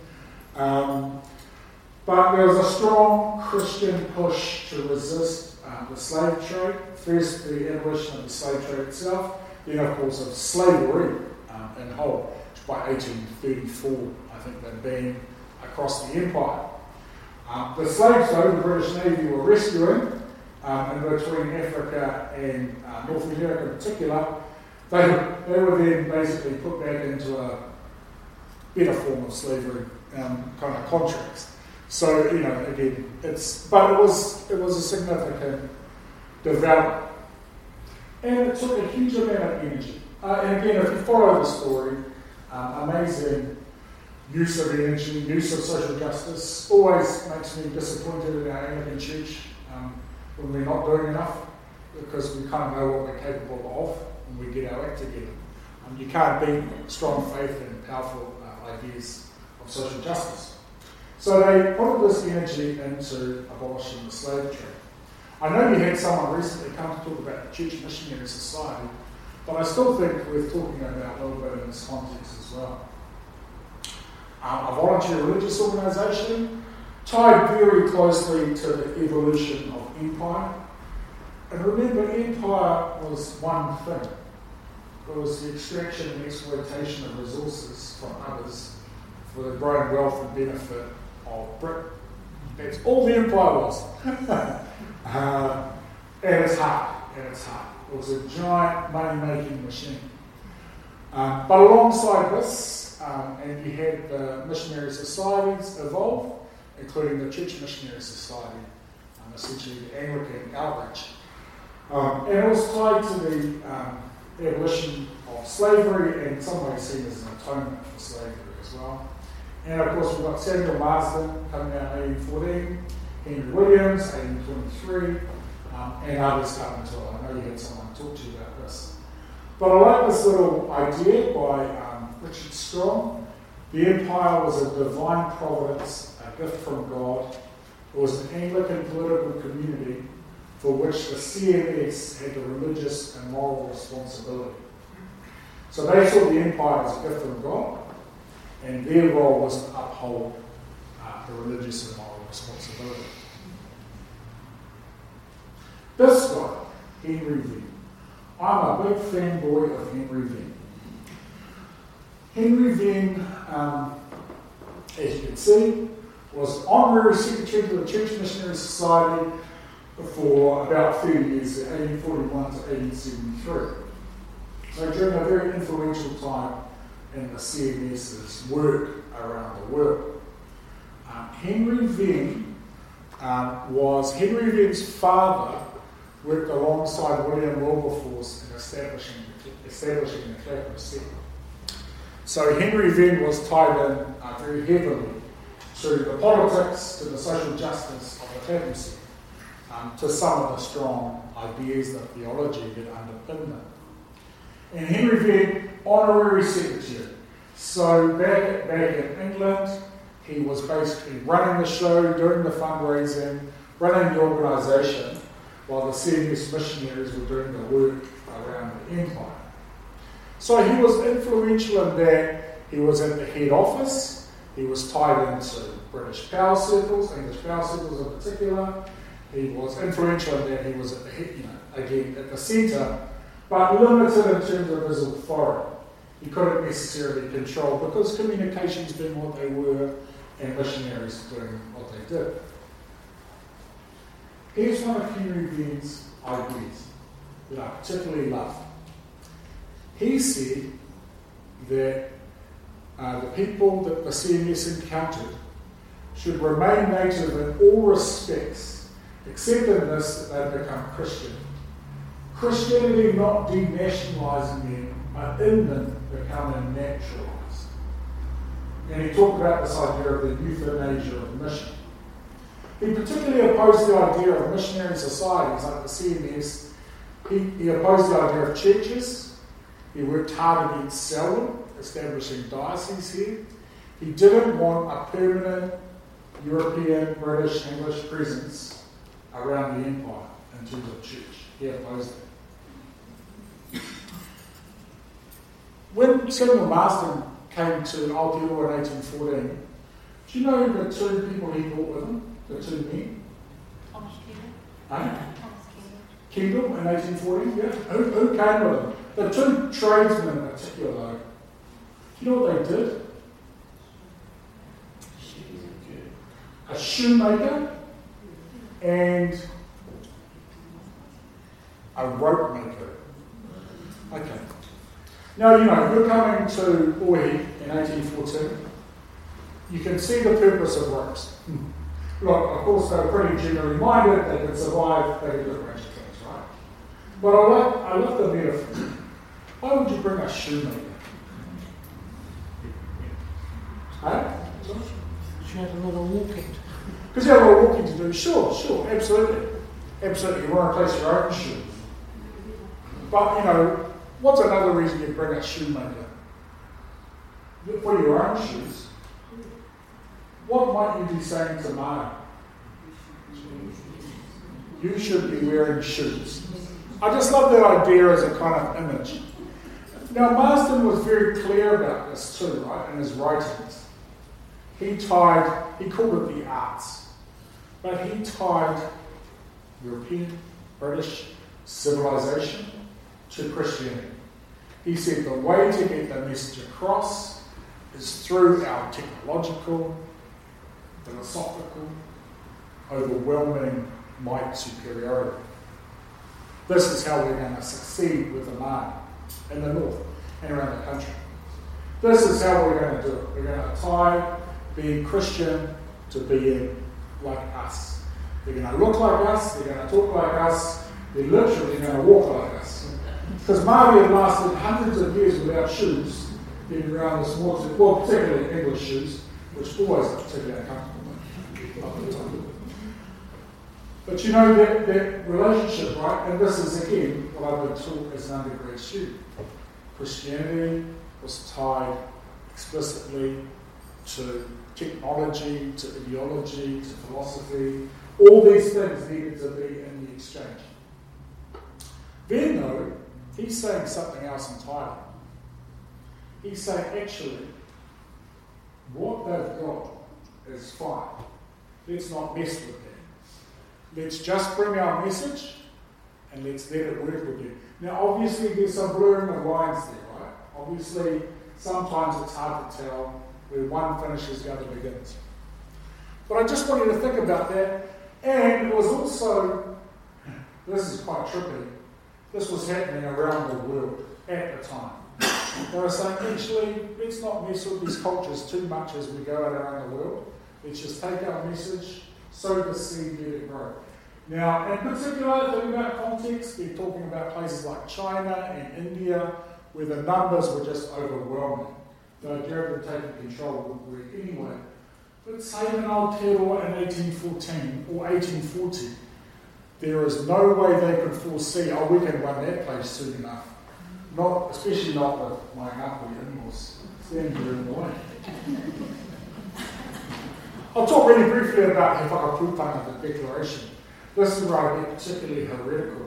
But there was a strong Christian push to resist the slave trade. First, the abolition of the slave trade itself, then, of course, of slavery in whole, which by 1834, I think they'd been across the empire. The slaves, though, the British Navy were rescuing in between Africa and North America in particular, they were then basically put back into a better form of slavery kind of contracts. So, again, it was a significant development. And it took a huge amount of energy. And again, if you follow the story, amazing use of energy, use of social justice, always makes me disappointed in our Anglican Church when we're not doing enough, because we kind of know what we're capable of when we get our act together. You can't beat strong faith and powerful ideas of social justice. So they put all this energy into abolishing the slave trade. I know you had someone recently come to talk about the Church Missionary Society, but I still think worth talking about a little bit in this context as well. A voluntary religious organisation tied very closely to the evolution of empire. And remember, empire was one thing. It was the extraction and exploitation of resources from others for the growing wealth and benefit of Britain. That's all the empire was. And it's hard. It was a giant money-making machine. But alongside this, and you had the missionary societies evolve, including the Church Missionary Society, essentially the Anglican outreach. And it was tied to the abolition of slavery and in some ways seen as an atonement for slavery as well. And of course we've got Samuel Marsden coming out in 1814, Henry Williams, 1823, and others coming to it. I know you had someone talk to you about this. But I like this little idea by Richard Strong. The empire was a divine providence, a gift from God. It was an Anglican political community for which the CMS had the religious and moral responsibility. So they saw the empire as a gift from God, and their role was to uphold the religious and moral responsibility. This guy, Henry Venn. I'm a big fanboy of Henry Venn. Henry Venn, as you can see, was honorary secretary to the Church Missionary Society for about 30 years, 1841 to 1873. So during a very influential time in the CMS's work around the world. Henry Venn Henry Venn's father worked alongside William Wilberforce in establishing the Clapham settlement. So Henry Venn was tied in very heavily to the politics, to the social justice of the Clapham settlement, to some of the strong ideas, the theology that underpinned them. And Henry Venn, honorary secretary. So back in England, he was basically running the show, doing the fundraising, running the organisation, while the CMS missionaries were doing the work around the empire. So he was influential in that he was at the head office, he was tied into British power circles, English power circles in particular. He was influential in that he was at the head, again, at the centre, but limited in terms of his authority. He couldn't necessarily control, because communications being what they were and missionaries doing what they did. Here's one of Henry Venn's ideas that I particularly love. He said that the people that the CMS encountered should remain native in all respects, except in this, that they become Christian. Christianity not denationalising them, but in them becoming naturalised. And he talked about this idea of the euthanasia of mission. He particularly opposed the idea of missionary societies like the CMS. He opposed the idea of churches. He worked hard against Selwyn, establishing dioceses here. He didn't want a permanent European, British, English presence around the empire in terms of church. He opposed it. When Samuel Marsden came to Aotearoa in 1814, do you know the two people he brought with him? The two men? Thomas Kendall. Kendall in 1814, yeah. Who came with him? The two tradesmen in particular, though. Do you know what they did? shoemaker and a rope maker. Okay. Now, you're coming to Ohi in 1814. You can see the purpose of ropes. Look, of course, they were pretty generally minded, they could survive, they could do a range of things, right? But I love the metaphor. Why would you bring a shoemaker? Hey? She had a lot of walking. Because you have a lot of walking to do. Sure, absolutely. Absolutely, you want to place your own shoes. But, what's another reason you bring a shoemaker? For your own shoes. What might you be saying to Mara? You should be wearing shoes. I just love that idea as a kind of image. Now, Marsden was very clear about this too, right, in his writings. He called it the arts, but he tied European, British civilization to Christianity. He said the way to get the message across is through our technological, philosophical, overwhelming might superiority. This is how we're going to succeed with the Māori in the north and around the country. This is how we're going to do it. We're going to tie being Christian to being like us. They're going to look like us, they're going to talk like us, they're literally going to walk like us. Because Māori had lasted hundreds of years without shoes, being around this water, well, particularly English shoes, which always are particularly uncomfortable. But that relationship, right? And this is again what I've been taught as an undergrad student. Christianity was tied explicitly to technology, to ideology, to philosophy. All these things needed to be in the exchange. Then, though, he's saying something else entirely. He's saying, actually, what they've got is fine. Let's not mess with that. Let's just bring our message and let's let it work with you. Now, obviously, there's some blurring of lines there, right? Obviously, sometimes it's hard to tell where one finishes, the other begins. But I just want you to think about that. And it was also, this is quite trippy, this was happening around the world at the time. They were saying, actually, let's not mess with these cultures too much as we go out around the world. Let's just take our message, sow the seed, let it grow. Now, in particular, think about context, they're talking about places like China and India, where the numbers were just overwhelming. The idea of them taking control would work anyway. But say in Aotearoa in 1814 or 1840, there is no way they could foresee, we can run that place soon enough. Not, especially not with my uncle in-laws standing there in the way. I'll talk really briefly about He Whakaputanga, the Declaration. This is where I get particularly heretical.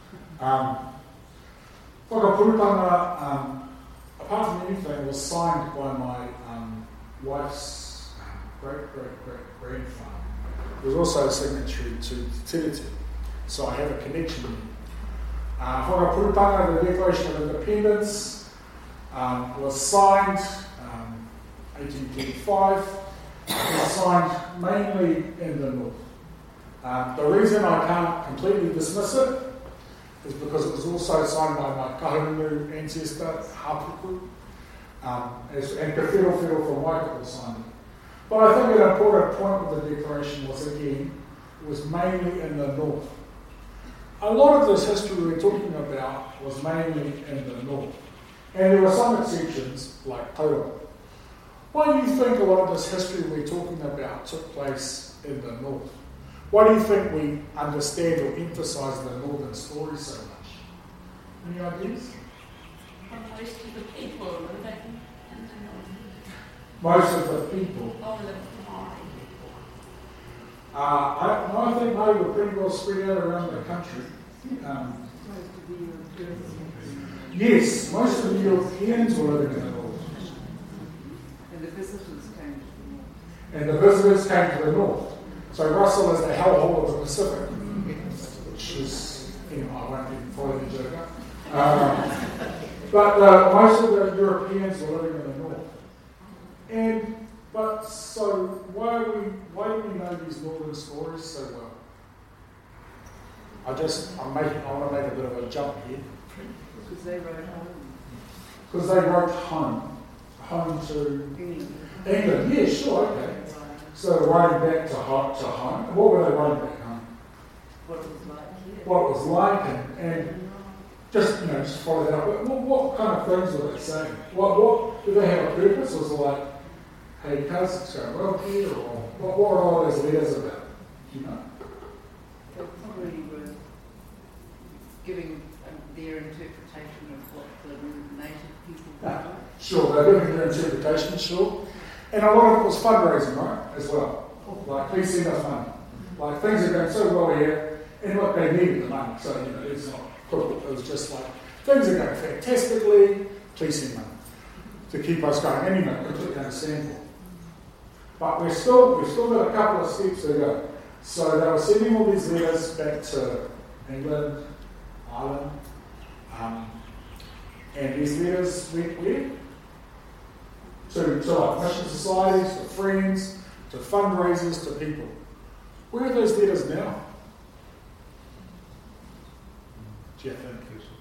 Whakaputanga, apart from anything, was signed by my wife's great-great-great-grandfather. He was also a signatory to Te Tiriti, so I have a connection with him. Whakaputanga, the Declaration of Independence, was signed 1825. It was signed mainly in the north. The reason I can't completely dismiss it is because it was also signed by my kahungunu ancestor, Hapuku, and Ka Whero from Waikato signed it. But I think an important point of the declaration was mainly in the north. A lot of this history we're talking about was mainly in the north. And there were some exceptions, like Tauranga. Why do you think a lot of this history we're talking about took place in the north? Why do you think we understand or emphasise the northern story so much? Any ideas? Most of the people living in the north. Most of the people. All the Māori people. I think they were pretty well spread out around the country. Yes, most of the Europeans were living in the north. And the visitors came to the north. And the visitors came to the north. So Russell is the hellhole of the Pacific, which is, I won't even follow the joke up. But most of the Europeans were living in the north. So why do we know England stories so well. I want to make a bit of a jump here. Because they wrote home. Because they wrote home to England. Yeah, sure, okay. So writing back to home. What were they writing back home? What it was like here. What it was like, and just just follow that up. But what kind of things were they saying? What did they have a purpose? Was it like, hey, cuz, it's going well here, or what are all those letters about? They probably were giving their interpretation of what the native people wrote. Sure, they're giving their interpretation, sure. And a lot of it was fundraising, right, as well. Like, please send us money. Like, things are going so well here, and look, they needed the money, so, it's not critical. It was just like, things are going fantastically, please send money to keep us going. And, completely understandable. But we've still got a couple of steps to go. So they were sending all these letters back to England, Ireland, and these letters went where? To like mission societies, to friends, to fundraisers, to people. Where are those letters now? Do you think?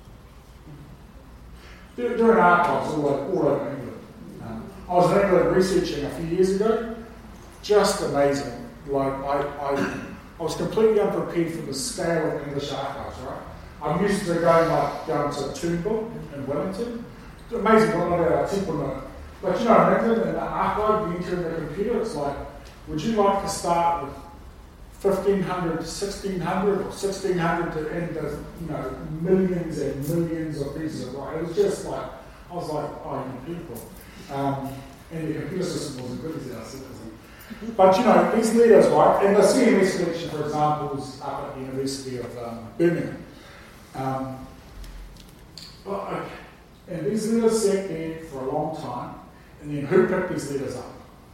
They're in archives all over England. I was in England researching a few years ago. Just amazing. Like I was completely unprepared for the scale of English archives, right? I'm used to going to Toowoomba in Wellington. It's amazing what a lot of our people know. But in England, in the archive, you enter in the computer, it's like, would you like to start with 1500 to 1600 or 1600 to end with, millions and millions of pieces of writing? It was just like, I was like, oh, you people. And the computer system wasn't good as ours, but these leaders, right, and the CMS collection, for example, is up at the University of Birmingham. And these leaders sat there for a long time, and then who picked these leaders up?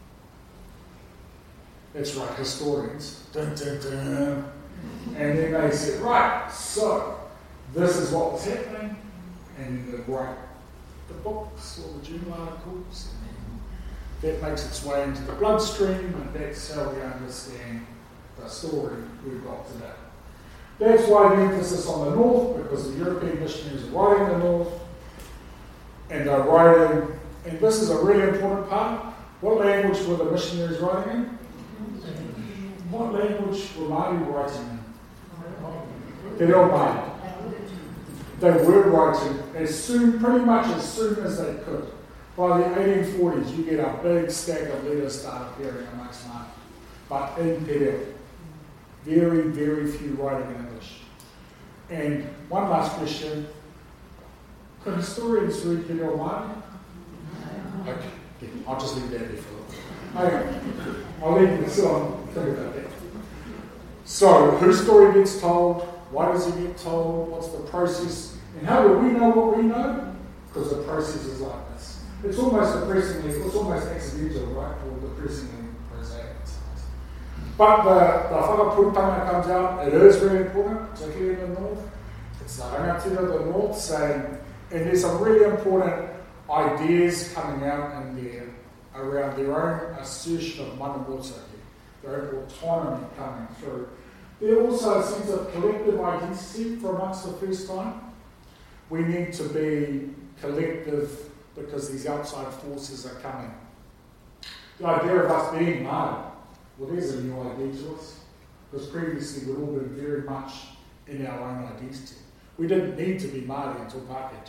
That's right, historians. Dun, dun, dun. And then they said, right, so this is what was happening, and then they write the books or the journal articles, and that makes its way into the bloodstream, and that's how we understand the story we've got today. That's why the emphasis on the north, because the European missionaries are writing the north, and they're writing, and this is a really important part. What language were the missionaries writing in? What language were Māori writing in? Te reo Māori. They were writing pretty much as soon as they could. By the 1840s, you get a big stack of letters start appearing amongst Māori. But in te reo. Very, very few writing in English. And one last question. Could historians read te reo Māori? Okay, yeah, I'll just leave that there for a little. Okay, I'll leave it sit on think about that. So, whose story gets told? Why does it get told? What's the process? And how do we know what we know? Because the process is like this. It's almost accidental, right? Or depressingly prosaic. But the whakaputanga comes out. It is very important, particularly in the north. It's the rangatira of the north saying, and there's some really important ideas coming out in there around their own assertion of mana mōtaki, their own autonomy coming through. There's also a sense of collective identity for amongst the first time. We need to be collective because these outside forces are coming. The idea of us being Māori, well, there's a new idea to us, because previously we'd all been very much in our own identity. We didn't need to be Māori until Pākehā.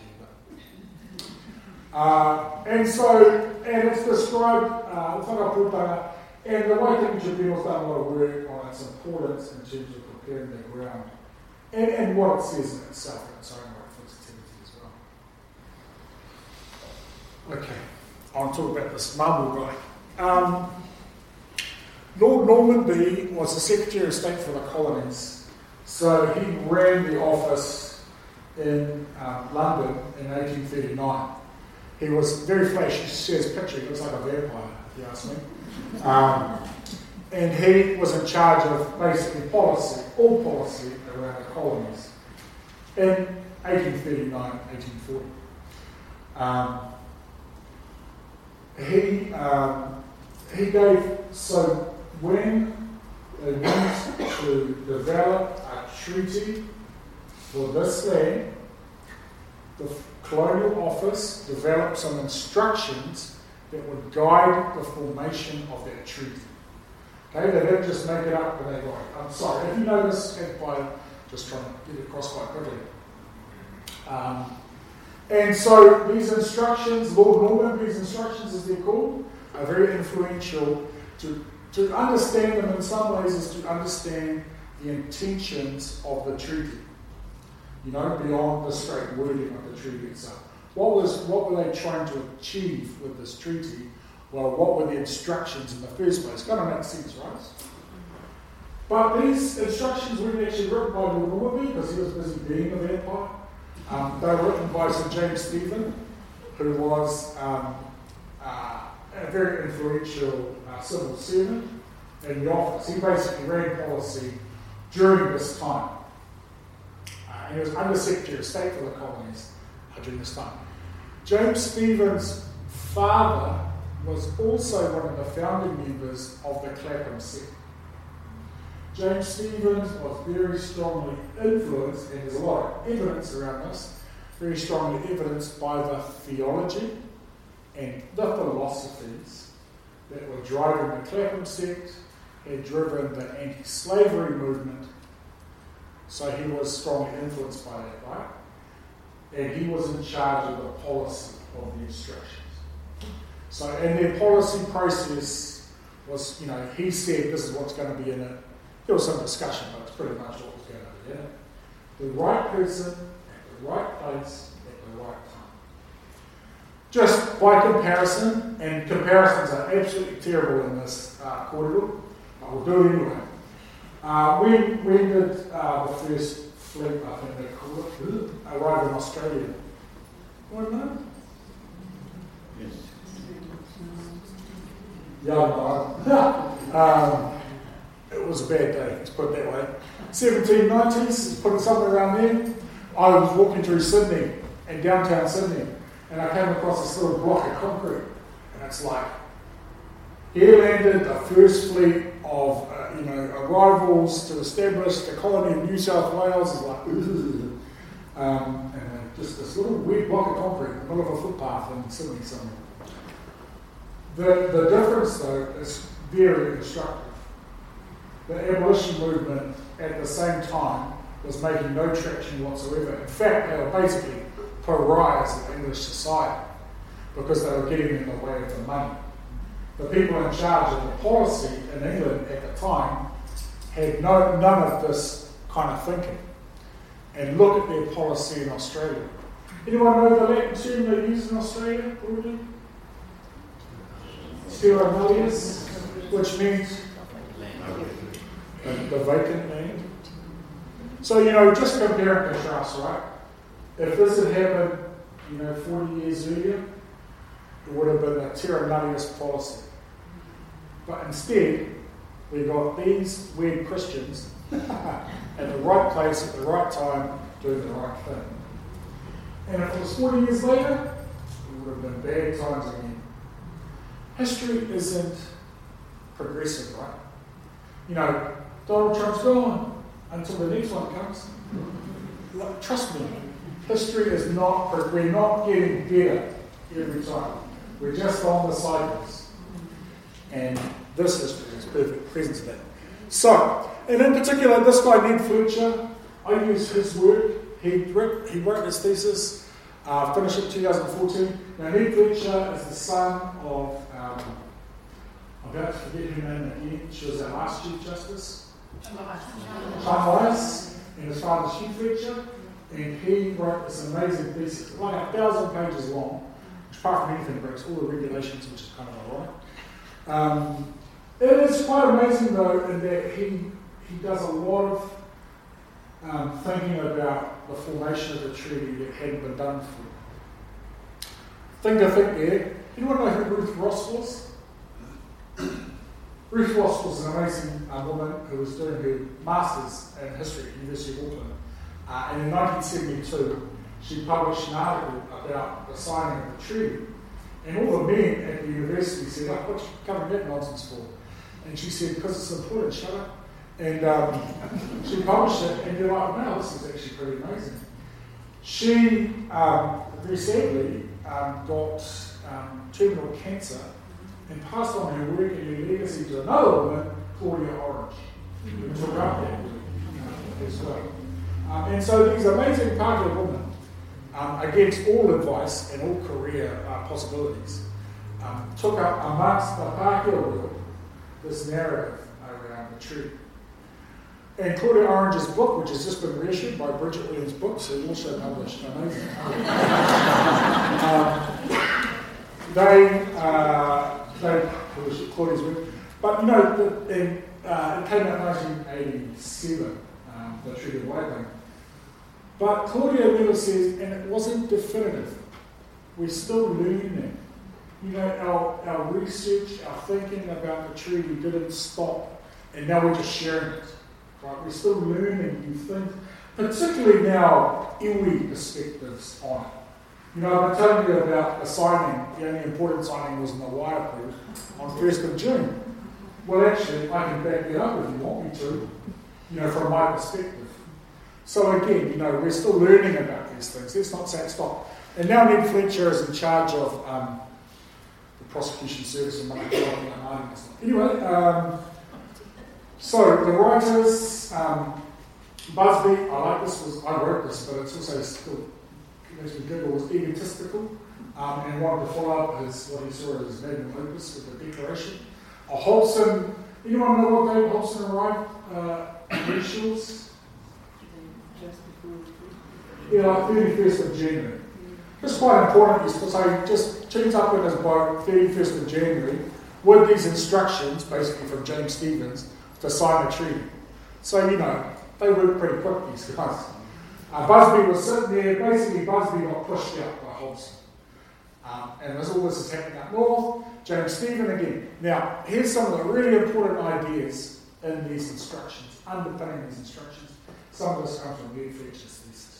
And it's described, whakaputanga, and the Waitangi Tribunal's done a lot of work on its importance in terms of preparing the ground, and what it says in itself in its own right for its activity as well. Okay, I'll talk about this Mabu guy. Lord Normanby was the Secretary of State for the Colonies, so he ran the office in London in 1839. He was very flashy. You see his picture, he looks like a vampire, if you ask me. And he was in charge of basically policy, all policy around the colonies in 1839, 1840. He gave, so when they need to develop a treaty for this land. The Colonial Office developed some instructions that would guide the formation of that treaty. Okay, they didn't just make it up when they got it. I'm sorry, if you know this, by just trying to get it across quite quickly. And so these instructions, Lord Normanby's instructions as they're called, are very influential. To understand them in some ways is to understand the intentions of the treaty. You know, beyond the straight wording of the treaty itself. What were they trying to achieve with this treaty? Well, what were the instructions in the first place? Kind of makes sense, right? But these instructions weren't actually written by Lord Normanby because he was busy being of the Empire. They were written by Sir James Stephen, who was a very influential civil servant in the office. He basically ran policy during this time. He was Under Secretary of State for the colonies during this time. James Stephen's father was also one of the founding members of the Clapham sect. James Stephens was very strongly influenced, and there's a lot of evidence around this, very strongly evidenced by the theology and the philosophies that were driving the Clapham sect, had driven the anti-slavery movement. So he was strongly influenced by that, right? And he was in charge of the policy of the instructions. So, and their policy process was, you know, he said this is what's going to be in it. There was some discussion, but it's pretty much what was going to be in it. The right person at the right place at the right time. Just by comparison, and comparisons are absolutely terrible in this corridor, but we'll do it anyway. When did the first fleet, I think they call it, arrive in Australia? What no? Yes. Yeah, it was a bad day, let's put it that way. 1790s, put it somewhere around there. I was walking through Sydney, in downtown Sydney, and I came across this little block of concrete, and it's like, here landed the first fleet of arrivals to establish the colony of New South Wales. Is like, and just this little weird block of concrete in the middle of a footpath in Sydney somewhere. The difference, though, is very instructive. The abolition movement, at the same time, was making no traction whatsoever. In fact, they were basically pariahs of English society because they were getting in the way of the money. The people in charge of the policy in England at the time had none of this kind of thinking. And look at their policy in Australia. Anyone know the Latin term they use in Australia already? Terra nullius, which means the vacant land. So, just compare and contrast, right? If this had happened, 40 years earlier, it would have been a terra nullius policy. But instead, we got these weird Christians at the right place at the right time doing the right thing. And if it was 40 years later, it would have been bad times again. History isn't progressive, right? Donald Trump's gone until the next one comes. Trust me, history is not, we're not getting better every time. We're just on the cycles. And this history is perfect present today. So, and in particular, this guy, Ned Fletcher, I use his work. He wrote his thesis, finished it in 2014. Now, Ned Fletcher is the son of, I'm about to forget her name again. She was our last Chief Justice. John Weiss, and his father's Hugh Fletcher. And he wrote this amazing thesis, like 1,000 pages long, which apart from anything breaks all the regulations, which is kind of ironic. It is quite amazing, though, in that he does a lot of thinking about the formation of the treaty that hadn't been done before. Thing to think there, anyone know who Ruth Ross was? Ruth Ross was an amazing woman who was doing her Masters in History at the University of Auckland. And in 1972, she published an article about the signing of the treaty. And all the men at the university said, what are you covering that nonsense for? And she said, because it's important, shut up. And she published it, and you're like, wow, this is actually pretty amazing. She, very sadly, got terminal cancer and passed on her work and her legacy to another woman, Claudia Orange, who took up that work as well. And so these amazing Pākehā women, against all advice and all career possibilities, took up amongst the Pākehā world this narrative around the tree. And Claudia Orange's book, which has just been reissued by Bridget Williams Books, who also published amazing they published Claudia's work. But you know, it came out in 1987, the Treaty of Waitangi. But Claudia never says, and it wasn't definitive. We're still learning. You know, our research, our thinking about the treaty didn't stop, and now we're just sharing it. Right? We're still learning new things, particularly now iwi perspectives on it. You know, I've been telling you about a signing, the only important signing was in the Waiapu on 1st of June. Well, actually, I can back it up if you want me to, you know, from my perspective. So again, you know, we're still learning about these things. Let's not say stop. And now Ned Fletcher is in charge of the prosecution service in Manukau. Anyway, so the writers, Busby, I like this, I wrote this, but it's also still, it makes me giggle, was egotistical and wanted to follow up what he saw as magnum opus with the Declaration. A Holson, anyone know what David Holson arrived in Shields? Just before. Yeah, like 31st of January. It's quite important to say, just tunes up in his boat 31st of January with these instructions, basically from James Stephens, to sign a treaty. So, you know, they work pretty quick, these guys. Busby was sitting there, basically Busby got pushed out by Holson. And as all this is happening up north, James Stephen again. Now, here's some of the really important ideas in these instructions, underpinning these instructions. Some of this comes from Ned Fletcher's thesis.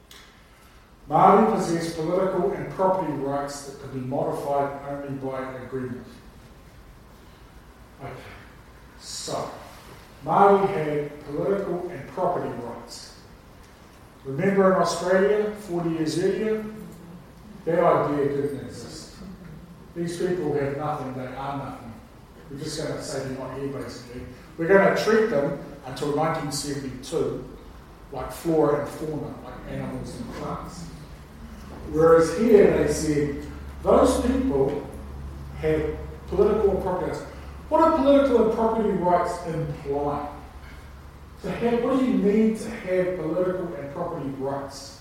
Māori possess political and property rights that can be modified only by agreement. Okay, so Māori had political and property rights. Remember in Australia, 40 years earlier, that idea didn't exist. These people have nothing, they are nothing. We're just going to say they're not here, basically. We're going to treat them until 1972 like flora and fauna, like animals and plants. Whereas here they said, those people have political and property rights. What do political and property rights imply? To have, what do you mean to have political and property rights?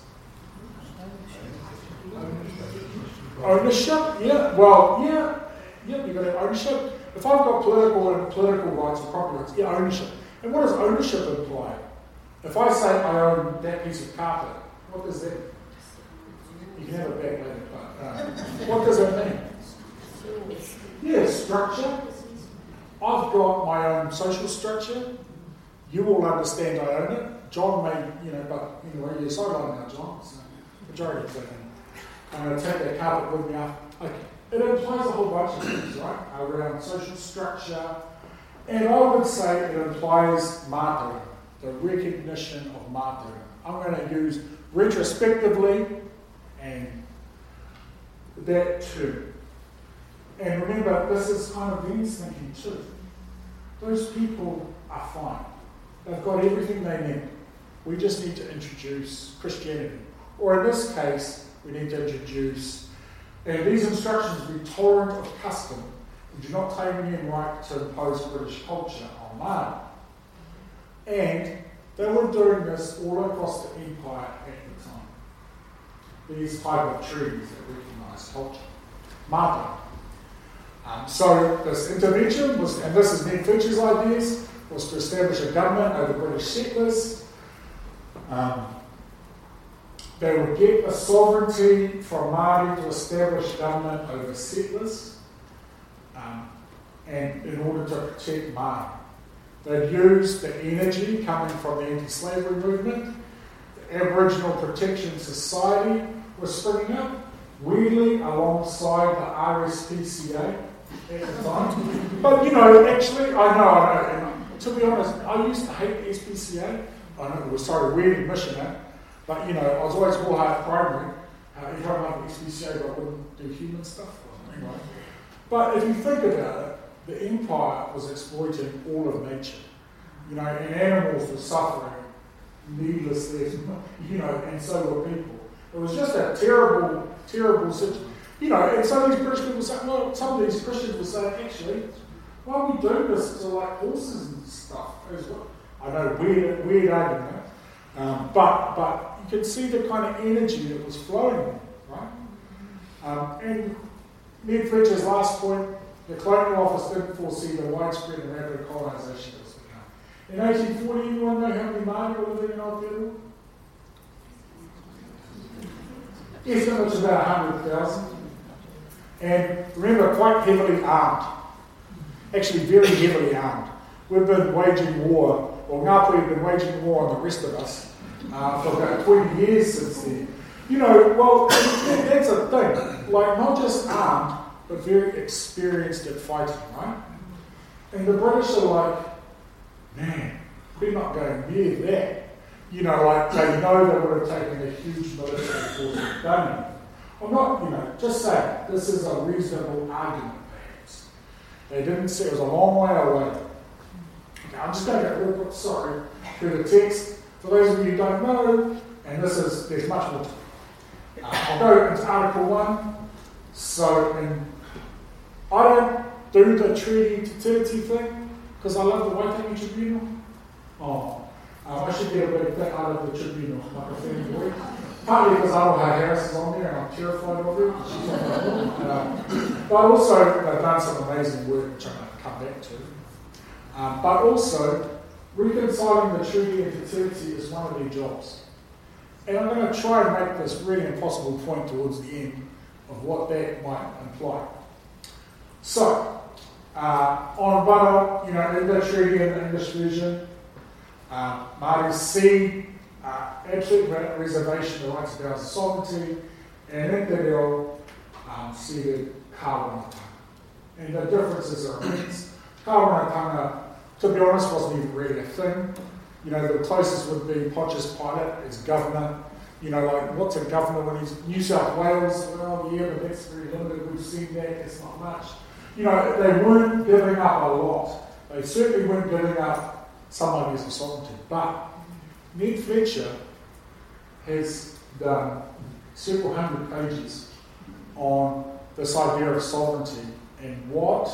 Ownership? Yeah. Well, yeah, you've got ownership. If I've got political rights and property rights, yeah, ownership. And what does ownership imply? If I say I own that piece of carpet, what does that? You can have it back later, but what does that mean? Yeah, structure. I've got my own social structure. You all understand I own it. John may, but anyway, you're sidelined now, John. So majority of that. I'm going to take that carpet with me after. Okay. It implies a whole bunch of things, right? Around social structure. And I would say it implies mātara, the recognition of mātara. I'm going to use retrospectively and that too. And remember, this is kind of Ben's thinking too. Those people are fine. They've got everything they need. We just need to introduce Christianity. Or in this case, we need to introduce, and these instructions be tolerant of custom. We do not claim any right to impose British culture on Māori. And they were doing this all across the empire at the time. These type of treaties that recognise culture. Mātara. So this intervention was, and this is Ned Fletcher's ideas, was to establish a government over British settlers. They would get the sovereignty from Māori to establish government over settlers, and in order to protect Māori. They'd use the energy coming from the anti-slavery movement. The Aboriginal Protection Society was springing up, weirdly alongside the RSPCA at the time. But actually, I know, and to be honest, I used to hate the SPCA. I know it was weird admission, but I was always Wallheart primary. Everyone loved the SPCA, but wouldn't do human stuff. Anyway. But if you think about it, the empire was exploiting all of nature. And animals were suffering needlessly, and so were people. It was just a terrible, terrible situation. And so these British people say, well, some of these Christians will say, actually, why are we doing this to like horses and stuff as well? I know, weird argument, but you can see the kind of energy that was flowing, right? And Ned Fletcher's last point, the Colonial Office didn't foresee the widespread and rapid colonisation that was to come. In 1840, anyone know how many Māori were living in Aotearoa? Estimates about 100,000. And remember, quite heavily armed. Actually, very heavily armed. We've been waging war, or Ngāpuhi have been waging war on the rest of us for about 20 years since then. Well, that's a thing. Like, not just armed, but very experienced at fighting, right? And the British are like, man, we're not going near that. Like they know they would have taken a huge military force and done it. I'm not, just saying, this is a reasonable argument, perhaps. They didn't say it was a long way away. Okay, I'm just going to go real quick, through the text. For those of you who don't know, and there's much more to it. I'll go into Article 1. So, I don't do the treaty utility thing, because I love the Waitangi Tribunal. I should get a big thing out of the Tribunal, like a family week. Partly because Aroha Harris is on there and I'm terrified of her. She's on my but also, they've done some amazing work, which I'm going to come back to. But also, reconciling the treaty and utility is one of their jobs. And I'm going to try and make this really impossible point towards the end of what that might imply. So, on Wara, in the treaty and the English version, Māori see absolute reservation of the rights of our sovereignty, and in the reo ceded kāwanatanga. And the differences are immense. Kāwanatanga, to be honest, wasn't even really a thing. The closest would be Pontius Pilate as governor. What's a governor when he's New South Wales? Well, yeah, but that's very limited. We've seen that. It's not much. They weren't giving up a lot. They certainly weren't giving up some ideas of sovereignty. But Ned Fletcher has done several hundred pages on this idea of sovereignty and what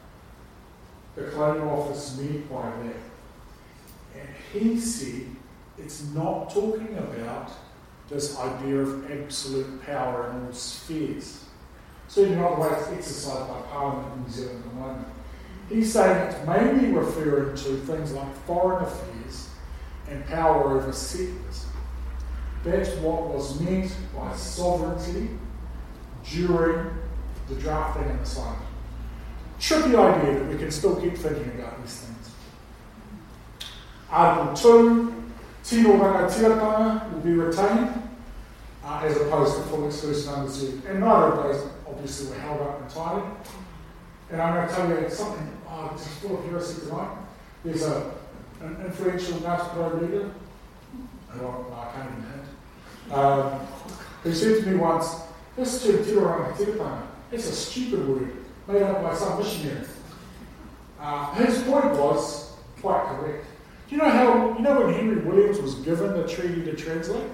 the Colonial Office meant by that. And he said it's not talking about this idea of absolute power in all spheres. Certainly not the way it's exercised by Parliament in New Zealand at the moment. He's saying it's mainly referring to things like foreign affairs and power over settlers. That's what was meant by sovereignty during the drafting and the signing. Tricky idea that we can still keep thinking about these things. Article 2, tino rangatiratanga will be retained as opposed to full exclusion unreserved. And neither of those obviously were held up entirely. And I'm going to tell you something just full of heresy tonight. There's an influential Ngāti Porou leader, I can't even hint, who said to me once, this term tino rangatiratanga, it's a stupid word made up by some missionary. His point was quite correct. Do you know when Henry Williams was given the treaty to translate?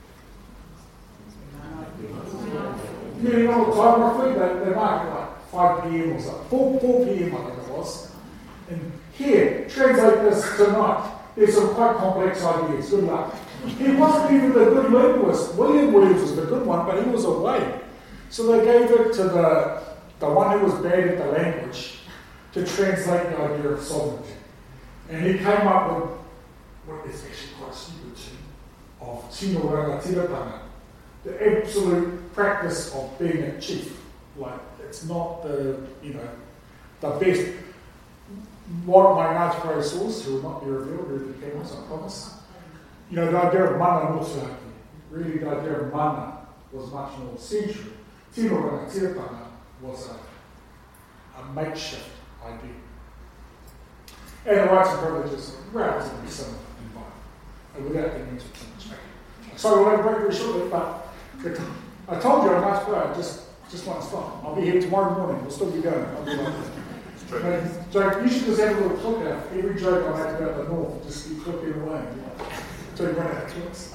All the time roughly, they marked it like 5 p.m. or something. 4 p.m. I think it was. And here, translate this tonight. There's some quite complex ideas. Good luck. He wasn't even the good linguist. William Williams was the good one, but he was away. So they gave it to the one who was bad at the language to translate the idea of sovereignty. And he came up with what is actually quite stupid too, of tino rangatiratanga, the absolute practice of being a chief. Like, it's not the best. What my Ngāti Porou source, who will not be revealed, read the camels, I promise. The idea of mana motuaki, really the idea of mana was much more central. Tino rangatiratanga was a makeshift idea. And the rights and privileges are relatively similar in both, and without getting into too much. So we'll have a break very shortly, but I told you I must go, just won't stop. I'll be here tomorrow morning, we'll still be going. I'll be like that. Jake, you should just have a little click out. Every joke I make about the North, just keep clicking away. So you run out of clicks.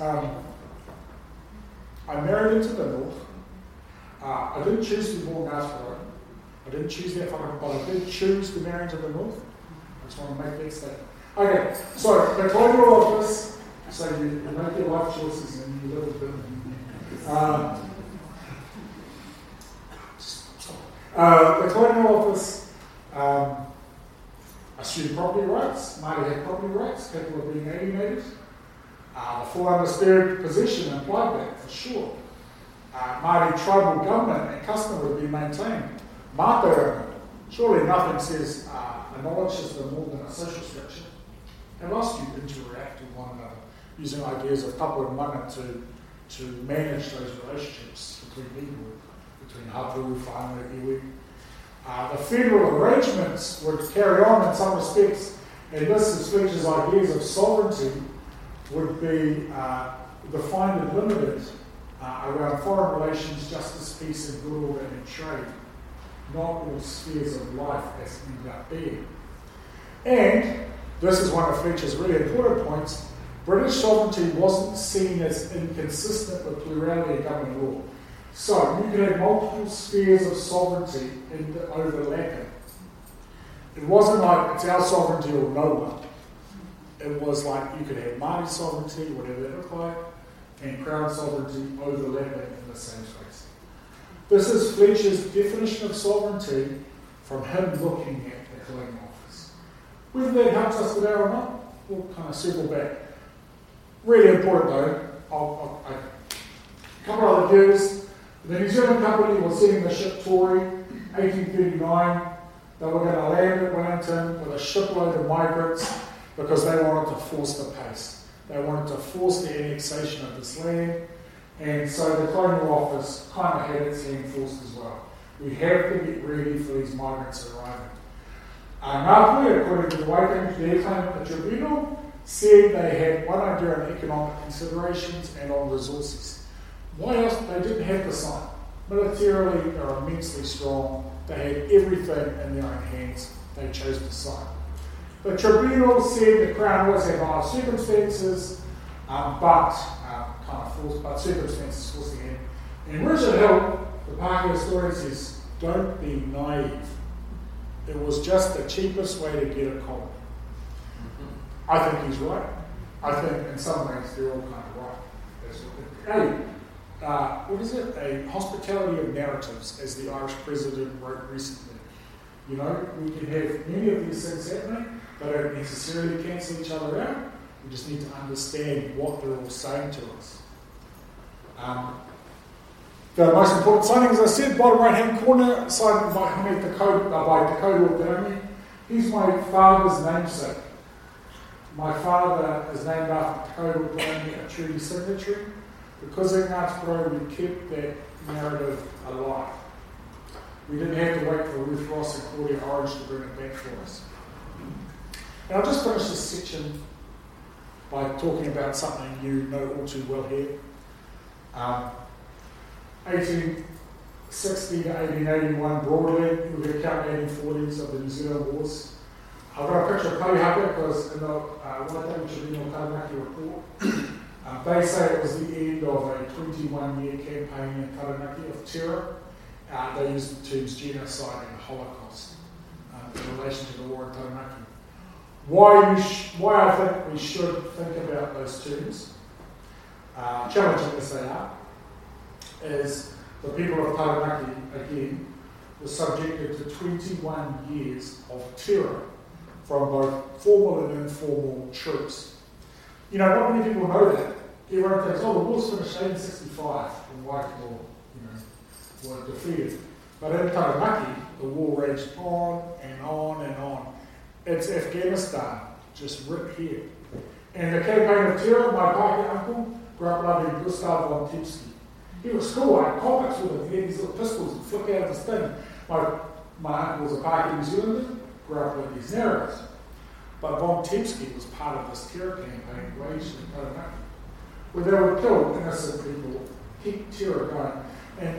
I married into the North. I didn't choose to be born in Ashford. I didn't choose that fucking, but I did choose to marry into the North. I just want to make that statement. Okay, so the colonial office, so you make your life choices and you live with them. The colonial office assumed property rights. Māori had property rights, capable of being alienated. The full understood position implied that, for sure. Māori tribal government and custom would be maintained. Mātauranga, surely nothing says a knowledge system more than a social structure. Have asked you to interact with one another using ideas of tapu and mana to manage those relationships between people, between hapu, whānau, iwi. The federal arrangements would carry on in some respects, and this is Fletcher's ideas of sovereignty would be defined and limited around foreign relations, justice, peace, and good order and trade, not all spheres of life as ended up being. And this is one of Fletcher's really important points. British sovereignty wasn't seen as inconsistent with plurality of government law. So you could have multiple spheres of sovereignty overlapping. It wasn't like it's our sovereignty or no one. It was like you could have Māori sovereignty, whatever that looked like, and Crown sovereignty overlapping in the same space. This is Fletcher's definition of sovereignty from him looking at the colonial office. Whether that helps us today or not, we'll kind of circle back. Really important though, a couple of other views. The New Zealand company was sending the ship Tory, 1839. They were going to land at Wellington with a shipload of migrants because they wanted to force the pace. They wanted to force the annexation of this land, and so the Colonial Office kind of had its hand forced as well. We have to get ready for these migrants arriving. Ngāpuhi, according to the Waitangi, their claim at the tribunal, said they had one idea on economic considerations and on resources. Why else? They didn't have to sign. Militarily, they were immensely strong. They had everything in their own hands. They chose to sign. The tribunal said the Crown always had higher circumstances, but circumstances forced the hand. And Richard Hill, the Pākehā historian, says, don't be naive. It was just the cheapest way to get a colony. I think he's right. I think in some ways they're all kind of right. What is it? A hospitality of narratives, as the Irish president wrote recently. You know, we can have many of these things happening. They don't necessarily cancel each other out. We just need to understand what they're all saying to us. The most important signing, as I said, bottom right-hand corner, signed by Dakota Operangi. He's my father's namesake. My father is named after Dakota Operangi, a treaty signatory. Because in Ngāti we kept that narrative alive. We didn't have to wait for Ruth Ross and Claudia Orange to bring it back for us. And I'll just finish this section by talking about something you know all too well here. 1860 to 1881 broadly, we're going to count 1840s of the New Zealand Wars. I've got a picture of Parihaka because in the Waitangi Tribunal Taranaki report, they say it was the end of a 21-year campaign in Taranaki of terror. They use the terms genocide and Holocaust in relation to the war in Taranaki. Why I think we should think about those terms, challenging as they are, is the people of Taranaki, again, were subjected to 21 years of terror from both formal and informal troops. You know, not many people know that. Everyone thinks, oh, the war's finished in 1865 when Waikato, were defeated. But in Taranaki, the war raged on and on and on. It's Afghanistan, just right here. And the campaign of terror, my Pākehā uncle grew up loving Gustav von Tipsky. He was cool, I had comics with him, he had these little pistols that flick out of his thing. My uncle was a Pākehā New Zealander, grew up with these narratives. But Von Tempsky was part of this terror campaign waged in Taranaki, where they would kill innocent people, keep terror going. And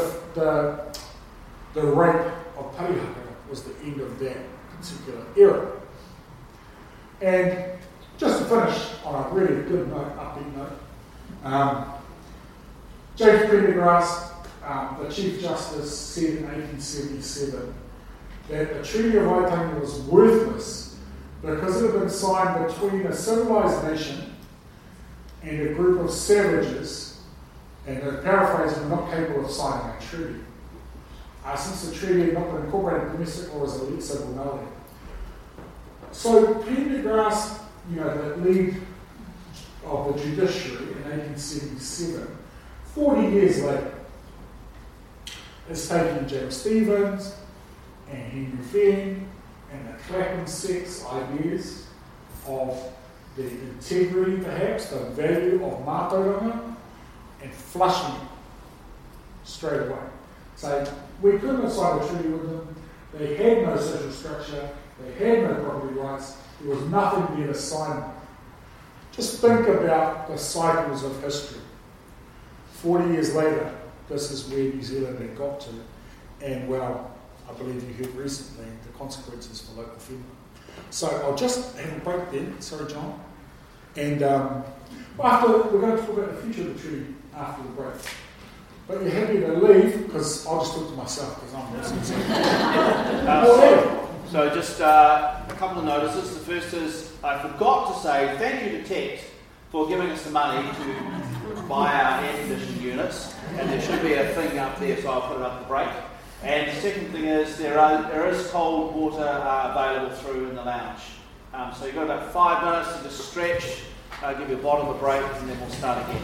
the rape of Parihaka was the end of that particular era. And just to finish on a really good note, upbeat note, James Prendergast, the Chief Justice, said in 1877 that the Treaty of Waitangi was worthless because it had been signed between a civilized nation and a group of savages, and to paraphrase, were not capable of signing a treaty. Since the treaty had not been incorporated in domestic law as a legal civil nullity. So Prendergast, the lead of the judiciary in 1877, 40 years later, is taking James Stephens and Henry Fenn and the Clapham sex ideas of the integrity, perhaps, the value of mātauranga, and flushing it straight away. So we couldn't have signed a treaty with them. They had no social structure. They had no property rights. There was nothing there to sign. Just think about the cycles of history. 40 years later, this is where New Zealand had got to. And, well, I believe you heard recently the consequences for local whenua. So I'll just have a break then. Sorry, John. And we're going to talk about the future of the treaty after the break. But you're happy to leave, because I'll just talk to myself, because I'm listening. So just a couple of notices. The first is, I forgot to say thank you to TECT for giving us the money to buy our air conditioning units, and there should be a thing up there, so I'll put it up the break. And the second thing is, there is cold water available through in the lounge. So you've got about 5 minutes to just stretch, give you a bottle of a break, and then we'll start again.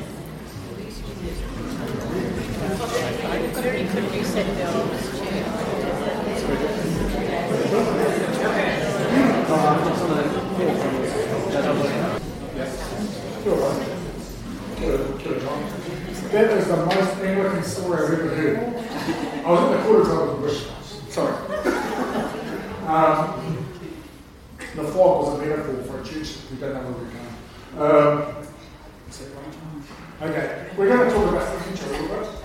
Very quickly sit down on this chair. That is the most Anglican story I've ever heard. I was at the quarter time of the Bush. Sorry. The fog was a metaphor for a church that we don't know where we're going. Is that right? Okay, we're going to talk about the future a little bit.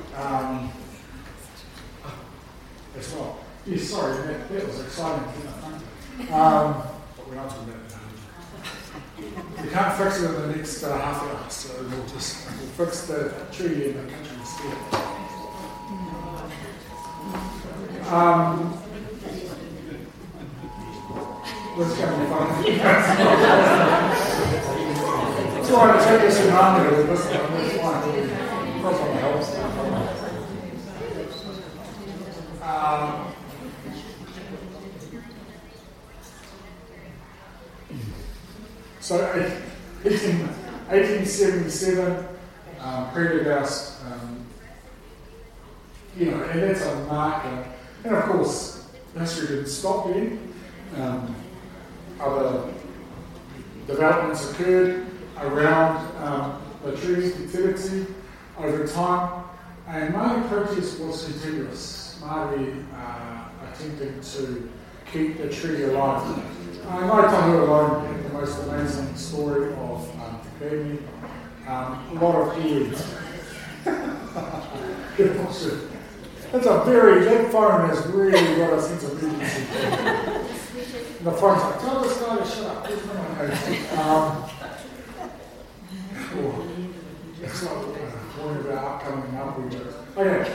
As well. Yes, sorry, that was exciting. But we're not talking about that. We can't fix it in the next half hour, so we'll fix the treaty in the country instead. This is going to be fun. It's all right to take this in harmony with this one. It's fine. Probably helps. So 1877, Prendergast, and that's a marker. And of course, history didn't stop there. Other developments occurred around the treaty's utility over time, and Māori protest was continuous. Māori attempting to keep the treaty alive. Ngāi Tahu alone had the most amazing story of Te Pēni. A lot of heads. That phone has really got a sense of urgency. The phone's like, tell this guy to shut up. It's like talking about upcoming album. Okay.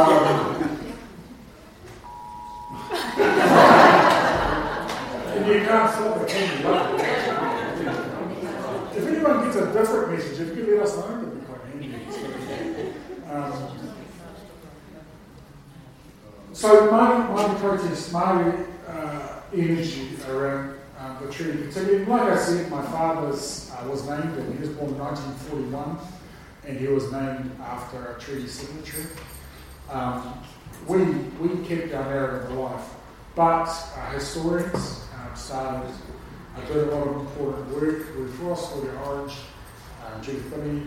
And you can't stop the candy. If anyone gets a different message, if you could let us know, it'd be quite handy. So Māori protest, Māori energy around the treaty continued. Like I said, my father was named, and he was born in 1941, and he was named after a treaty signatory. We kept our narrative alive, but historians started doing a lot of important work. Ruth Ross, William Orange, Judith Finney,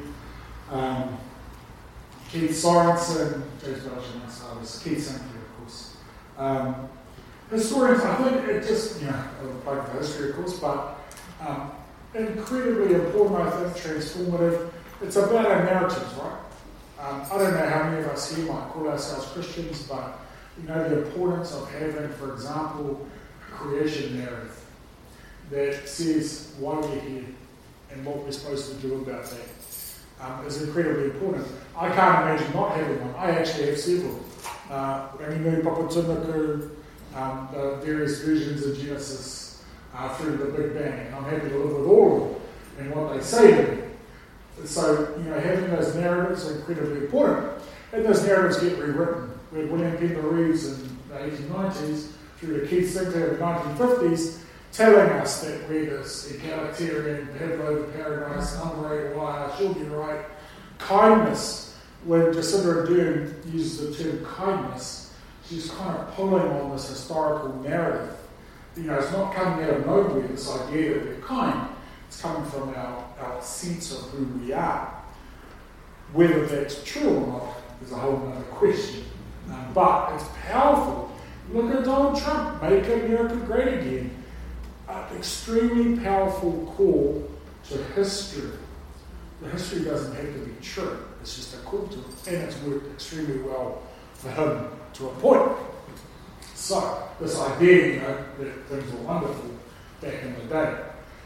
Keith Sorensen, James Belgian, and others, Keith Sankey, of course. historians, I think it just, like the history, of course, but incredibly important, I think, transformative. It's about our narratives, right? I don't know how many of us here might call ourselves Christians, but the importance of having, for example, a creation narrative that says why we're here and what we're supposed to do about that is incredibly important. I can't imagine not having one. I actually have several. Rangimu, Papatumaku, the various versions of Genesis through the Big Bang. I'm happy to live with all of them and what they say to me. So, having those narratives are incredibly important. And those narratives get rewritten. We had William Peter Reeves in the 1890s through to Keith Sinclair in the 1950s telling us that we're this egalitarian, Pablo the Paradise, number 8 wire, she'll be right. Kindness, when Jacinda Ardern uses the term kindness, she's kind of pulling on this historical narrative. It's not coming out of nowhere, this idea that we're kind. It's coming from our sense of who we are. Whether that's true or not is a whole other question. But it's powerful. Look at Donald Trump, make America great again. An extremely powerful call to history. The history doesn't have to be true. It's just a call to it. And it's worked extremely well for him to a point. So, this idea, that things were wonderful back in the day.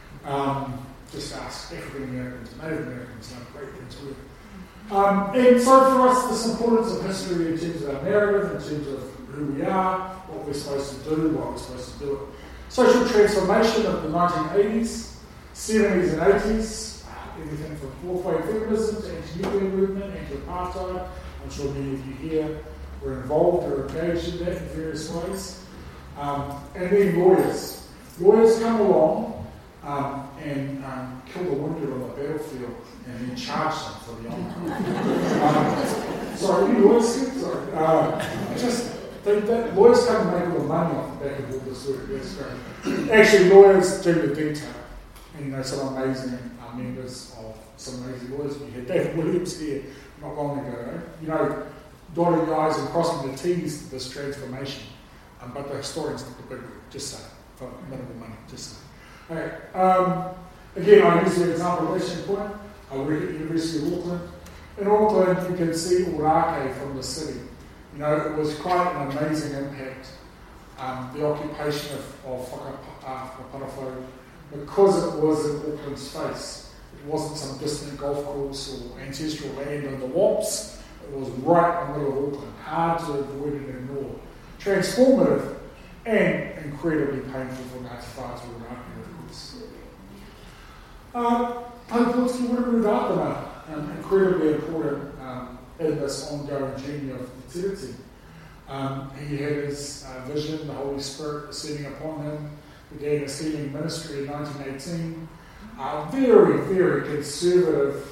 Just ask African Americans and Native Americans how great things were. And so for us, this importance of history in terms of our narrative, in terms of who we are, what we're supposed to do, what we're supposed to do it. Social transformation of the 1980s, 70s and 80s, everything from fourth-wave feminism to anti-nuclear movement, anti-apartheid. I'm sure many of you here were involved or engaged in that in various ways. And then lawyers. Lawyers come along and kill the wounded on the battlefield and then charge them for the honor. Sorry, any lawyers here? Sorry. That lawyers come and make all the money off the back of all this work. That's great. Actually, lawyers do the detail. And some amazing members of some amazing lawyers. We had David Williams here not long ago. Dotting the I's and crossing the T's to this transformation. But the historians took the big work, just so, for minimal money, just so. Okay. Again, I use the example of Western Point. I work at the University of Auckland. In Auckland, you can see Orake from the city. It was quite an amazing impact, the occupation of Whakaparawhau, because it was in Auckland's face. It wasn't some distant golf course or ancestral land in the Wops. It was right in the middle of Auckland, hard to avoid and ignore. Transformative and incredibly painful for Ngāti Whātua Orake, of course. Taupōtiki Wiremu incredibly important in this ongoing journey of fertility. He had his vision, the Holy Spirit descending upon him, began his healing ministry in 1918. Very, very conservative,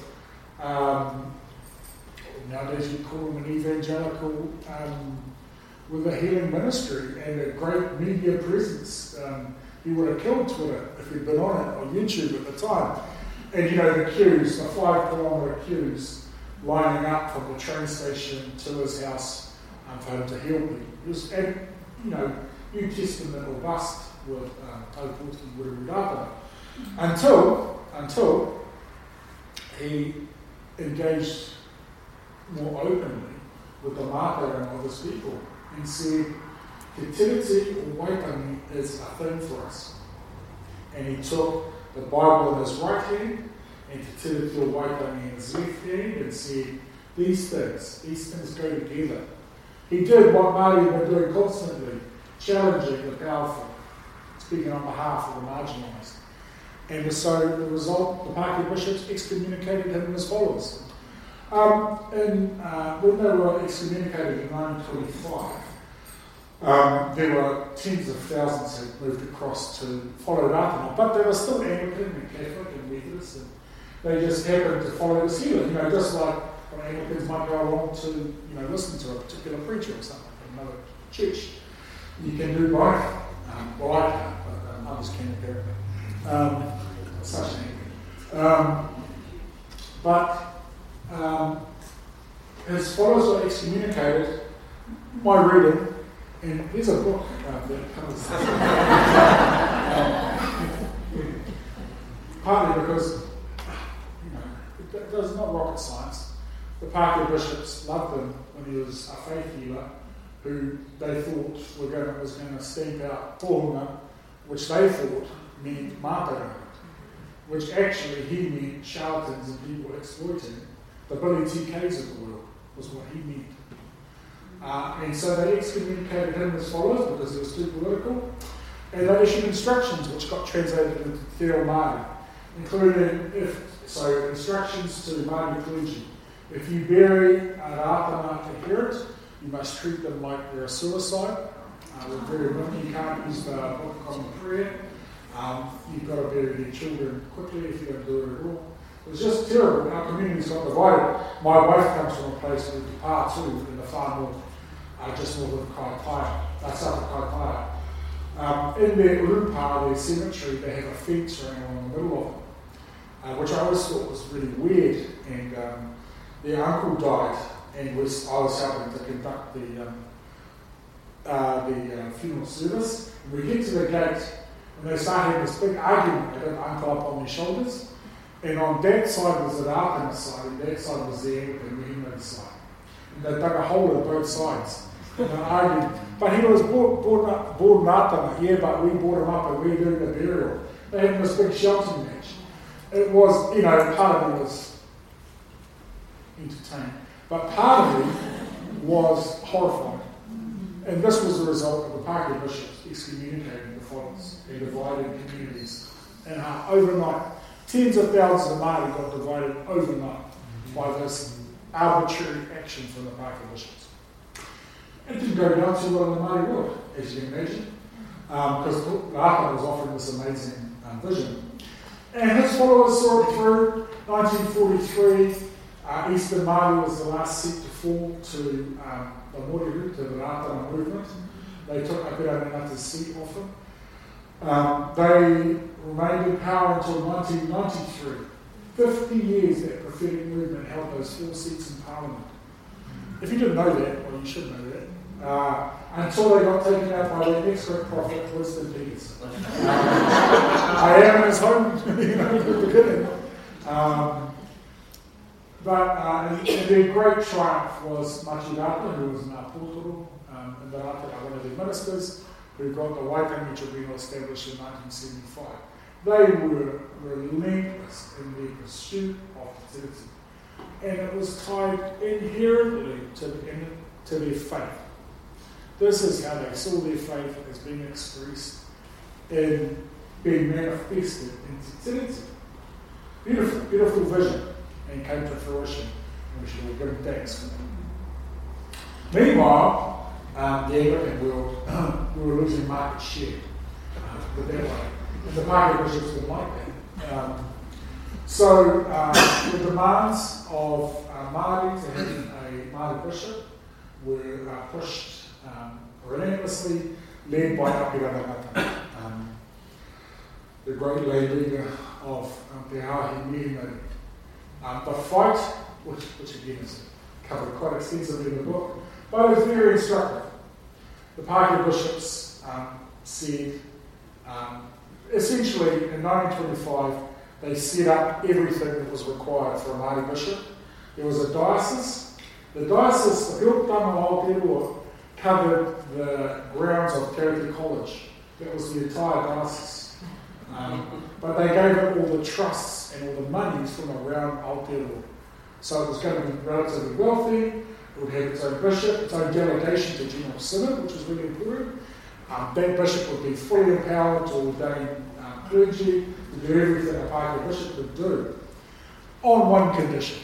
nowadays you call him an evangelical, with a healing ministry and a great media presence. He would have killed Twitter if he'd been on it, or YouTube at the time. And the queues, the 5-kilometre queues, lining up from the train station to his house for him to heal me. It was, New Testament or bust with Taupōtiki Wiremu until he engaged more openly with the mātauranga of his people and said, Te tiriti o Waitangi is a thing for us. And he took the Bible in his right hand and Te tiriti o Waitangi in his left hand and said, these things go together. He did what Māori have been doing constantly, challenging the powerful, speaking on behalf of the marginalised. And so the result, the Pākehā bishops excommunicated him and his followers. When they were excommunicated in 1925, there were tens of thousands who moved across to follow Ratana, but they were still Anglican and Catholic and Methodist, and they just happened to follow this healing, just like when Anglicans might go along to, listen to a particular preacher or something from another church. You can do both. Well, I can't, but others can apparently. Such an But his followers were excommunicated. My reading, And there's a book that covers this. Partly because, it does not rocket science. The Pākehā bishops loved him when he was a faith healer who they thought was going to stamp out pohunga, which they thought meant mātauranga, which actually he meant charlatans and people exploiting the Billy TKs of the world, was what he meant. And so they excommunicated him as follows because he was too political, and they issued instructions which got translated into Te Reo Māori, including instructions to the Māori clergy. If you bury a rātana adherent, you must treat them like they're a suicide. You can't use the Book of Common Prayer. You've got to bury their children quickly if you don't do it at all. It was just terrible. Our communities got divided. My wife comes from a place called Te Pātū in the far north, just north of Kaitaia, south of Kaitaia. In their Urupa, their cemetery, they have a fence running along the middle of it, which I always thought was really weird. And their uncle died, and I was helping to conduct the funeral service. And we get to the gate, and they start having this big argument. They got uncle up on their shoulders. And on that side was the Rātana side, and that side was the Anglican Rehema side. And they dug a hole in both sides. And they argued, but he was born Rātana, yeah, but we brought him up and we do the burial. They had this big shouting match. It was, part of me was entertained, but part of me was horrified. And this was the result of the Pākehā bishops excommunicating the followers and dividing communities. And overnight, tens of thousands of Māori got divided overnight by this arbitrary action from the Pākehā bishops. It didn't go down too well in the Māori world, as you can imagine, because Rātana was offering this amazing vision. And his followers saw it through. 1943, Eastern Māori was the last seat to fall to the Moriru, to the Rātana movement. They took Apira Ngata's seat off him. They remained in power until 1993. 50 years that prophetic movement held those 4 seats in Parliament. If you didn't know that, well, you should know that, until they got taken out by their next great prophet, Winston Peters. I am in his home, at the beginning. But their great triumph was Machirata, who was Ngā Pōtoro, and one of their ministers, who got the Waitangi Tribunal established in 1975. They were relentless in their pursuit of fertility. And it was tied inherently to their faith. This is how they saw their faith as being expressed in being manifested in fertility. Beautiful, beautiful vision, and came to fruition. And we should all give thanks for that. Meanwhile, the Anglican world, we were losing market share that way. And the Pākehā bishops didn't like that. So the demands of Māori to have a Māori bishop were pushed relentlessly, led by Apira Ngata, the great lay leader of Te Ahi Mihimari. The fight, which again is covered quite extensively in the book, but it's very instructive. The Pākehā bishops said, essentially in 1925, they set up everything that was required for a Māori bishop. There was a diocese. The diocese, the Piltama o Aotearoa, covered the grounds of Te Reti College. That was the entire diocese. But they gave it all the trusts and all the monies from around Aotearoa. So it was going to be relatively wealthy. It would have its own bishop, its own delegation to General Synod, which was really important. That bishop would be fully empowered to ordain clergy, to do everything a Pākehā bishop could do, on one condition,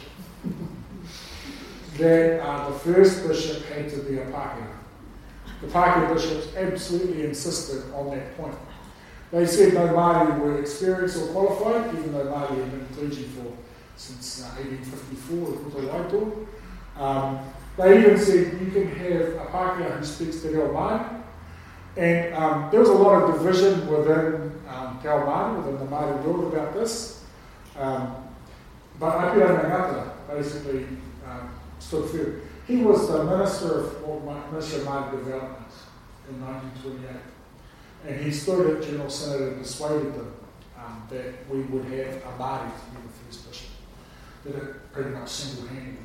that the first bishop had to be a Pākehā. The Pākehā bishops absolutely insisted on that point. They said no Māori were experienced or qualified, even though Māori had been clergy since 1854 with Puta Waitoa. They even said you can have a Pākehā who speaks Te Reo Māori. And there was a lot of division within Te Ao Māori, within the Māori world about this. But Apira Ngata basically stood firm. He was the Minister of Māori Development in 1928. And he stood at General Synod and persuaded them that we would have a Māori to be the first bishop. Did it pretty much single-handedly.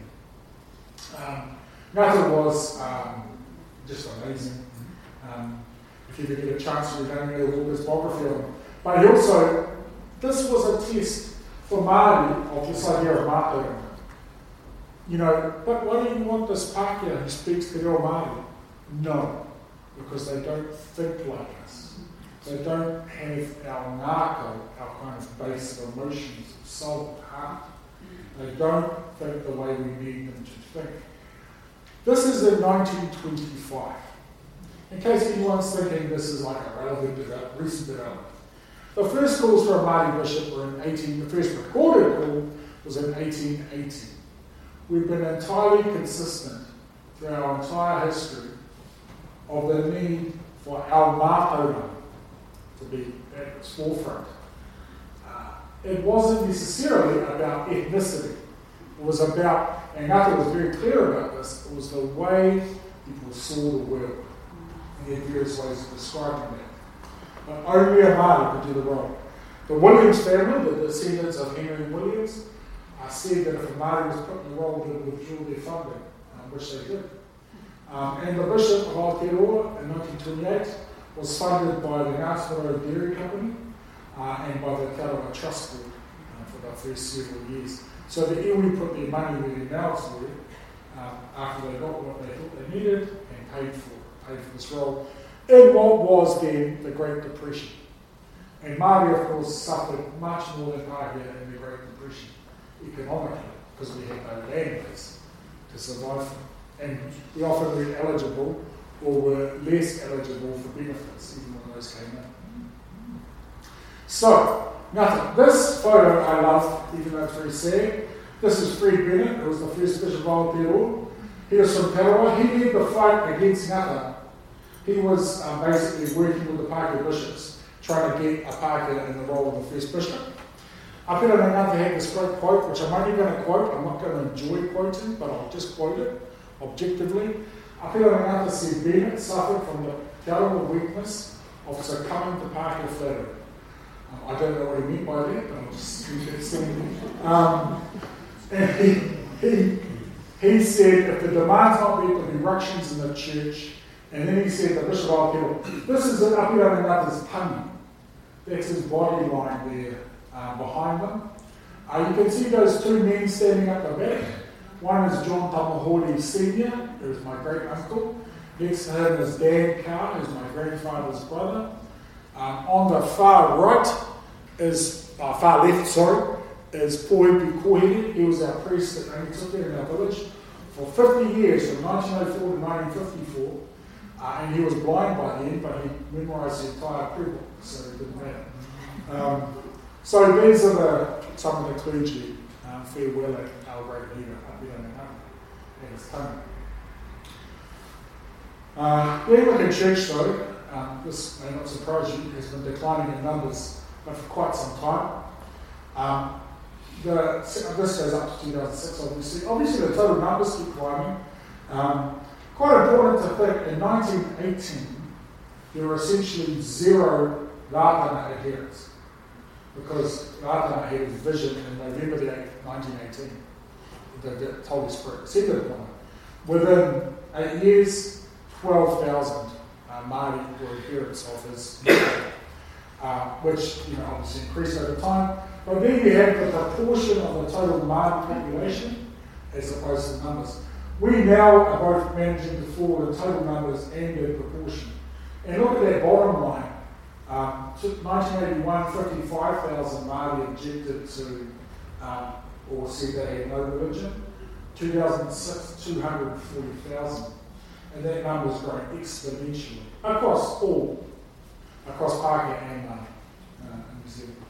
Ngata was just amazing. If you could get a chance to read Daniel Walker's biography on him. But he also, this was a test for Māori of this idea of mātauranga. You know, but why do you want this Pākehā who speaks Te Reo Māori? No, because they don't think like us. They don't have our ngākau, our kind of base of emotions, of soul, of heart. They don't think the way we need them to think. This is in 1925. In case anyone's thinking this is like a recent development. The first calls for a Māori bishop were the first recorded call was in 1880. We've been entirely consistent through our entire history of the need for our mātauranga to be at its forefront. It wasn't necessarily about ethnicity. It was about, and Ngata was very clear about this, it was the way people saw the world. And he had various ways of describing that. But only a Māori could do the role. The Williams family, the descendants of Henry Williams, said that if a Māori was put in the role, they would withdraw their funding, which they did. And the Bishop of Aotearoa in 1928 was funded by the Ngāti Dairy Company and by the Te Arawa Trust Board for the first several years. So the iwi put their money where their mouths were after they got what they thought they needed and paid for this role in what was then the Great Depression. And Māori, of course, suffered much more than Pākehā in the Great Depression economically because we had no land base to survive from. And we often were eligible or were less eligible for benefits even when those came in. So, nothing. This photo I love, even though it's very sad. This is Fred Bennett, who was the first Bishop of Aotearoa. He was from Tarawa. He led the fight against Ngata. He was basically working with the Pākehā bishops, trying to get a Pākehā in the role of the first bishop. Apira Ngata had this great quote, which I'm only going to quote. I'm not going to enjoy quoting, but I'll just quote it objectively. Apira Ngata said Bennett suffered from the terrible weakness of succumbing to Pākehā flattery. I don't know what he meant by that, but I'll just keep it simple. And he said if the demands not met, there'll be ructions in the church. And then he said, the Bishop of Aotearoa, this is Apira Ngata's tangi. That's his body line there behind them. You can see those two men standing up the back. One is John Tamahori Sr., who is my great uncle. Next to him is Dan Carr, who's my grandfather's brother. On the far right is, far left, is Poepi Kohere. He was our priest that only took there in our village for 50 years, from 1904 to 1954. And he was blind by then, but he memorised the entire prayer book, so it didn't matter. So these are some of the clergy farewell at our great leader, Apira Ngata, and his tongue. The Anglican Church, though, this may not surprise you, has been declining in numbers for quite some time. This goes up to 2006, obviously. Obviously, the total numbers keep climbing. Quite important to think, in 1918, there were essentially zero Ratana adherents, because Ratana had his vision in November the 8th, 1918. The Holy Spirit descended upon it. Within 8 years, 12,000 Māori were adherents of his mission, which obviously increased over time. But then you have the proportion of the total Māori population as opposed to numbers. We now are both managing to fall in total numbers and in proportion. And look at that bottom line. 1981, 55,000 Māori objected to or said they had no religion. 2006, 240,000. And that number is growing exponentially across Pākehā and Māori in New Zealand.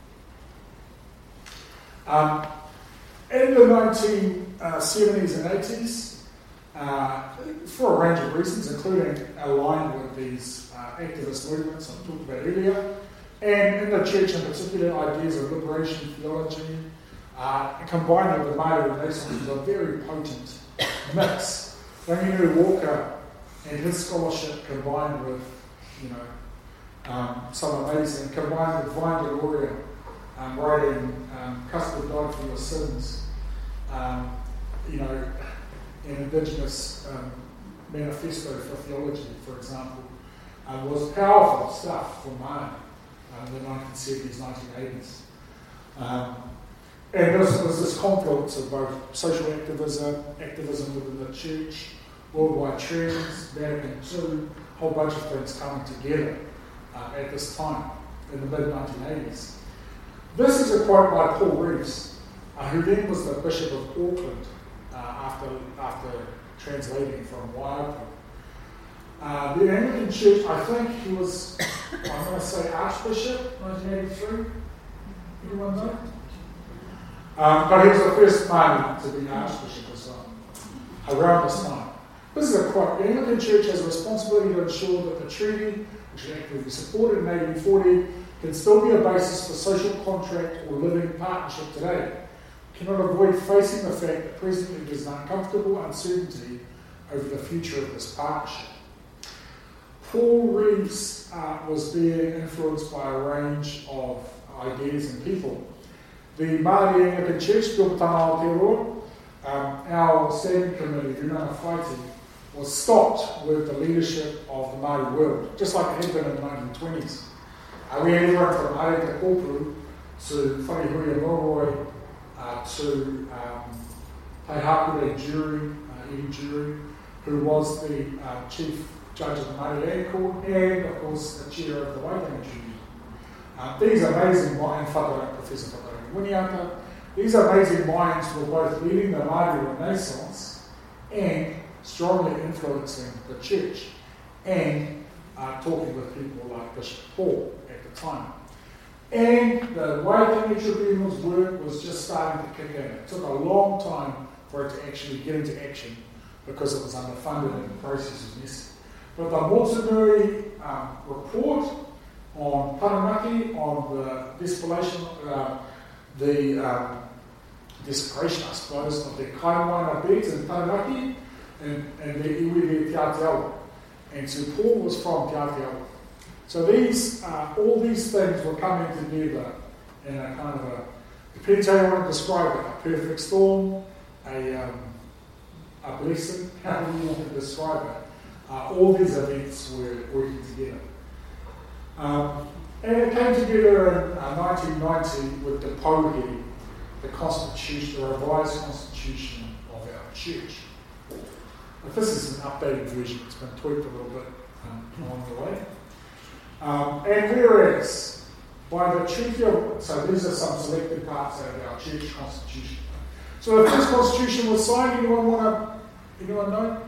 In the 1970s and 80s, for a range of reasons, including aligned with these activist movements I've talked about earlier, and in the church in particular, ideas of liberation theology, combined with the Māori Renaissance, was a very potent mix. Rangiru Walker And his scholarship combined with, some amazing, combined with Vine Deloria writing Custer died for your sins, an Indigenous manifesto for theology, for example, was powerful stuff for Māori in the 1970s, 1980s. And this was this confluence of both social activism within the church, worldwide trends, Vatican II, a whole bunch of things coming together at this time in the mid-1980s. This is a quote by Paul Reeves, who then was the Bishop of Auckland after translating from Waiapu. The Anglican Church, I think he was, I'm going to say Archbishop, 1983. Anyone know? But he was the first Māori to be Archbishop as well, around this time. This is a quote. The Anglican Church has a responsibility to ensure that the treaty, which was actively supported in 1840, can still be a basis for social contract or living partnership today. Cannot avoid facing the fact that presently there's an uncomfortable uncertainty over the future of this partnership. Paul Reeves was being influenced by a range of ideas and people. The Māori Anglican Church, Tūpatanga Aotearoa, our standing committee, Runanga Whaiti, was stopped with the leadership of the Māori world, just like it had been in the 1920s. We had everyone from Areta Kōpuru to Wharehuia Moroi to Taihakure Jury, Eddie Jury, who was the chief judge of the Māori Land Court and, of course, the chair of the Waitangi Tribunal. These amazing minds, Professor Whakarangi Winiata, these amazing minds were both leading the Māori Renaissance and strongly influencing the church and talking with people like Bishop Paul at the time. And the Waitangi Tribunal's work was just starting to kick in. It took a long time for it to actually get into action because it was underfunded and the process was messy. But the Motunui report on Taranaki, on the desecration, I suppose, of the Kaimana beds in Taranaki and the iwi Te Aotearoa. And so Paul was from Te Aotearoa. So all these things were coming together in a kind of a, depends how you want to describe it, a perfect storm, a blessing, however you want to describe it. All these events were working together. And it came together in 1990 with the Pauhi, the Constitution, the revised Constitution of our church. But this is an updated version, it's been tweaked a little bit along the way. And whereas, by the Treaty of, so these are some selected parts out of our church constitution. So the first constitution was signed, anyone know?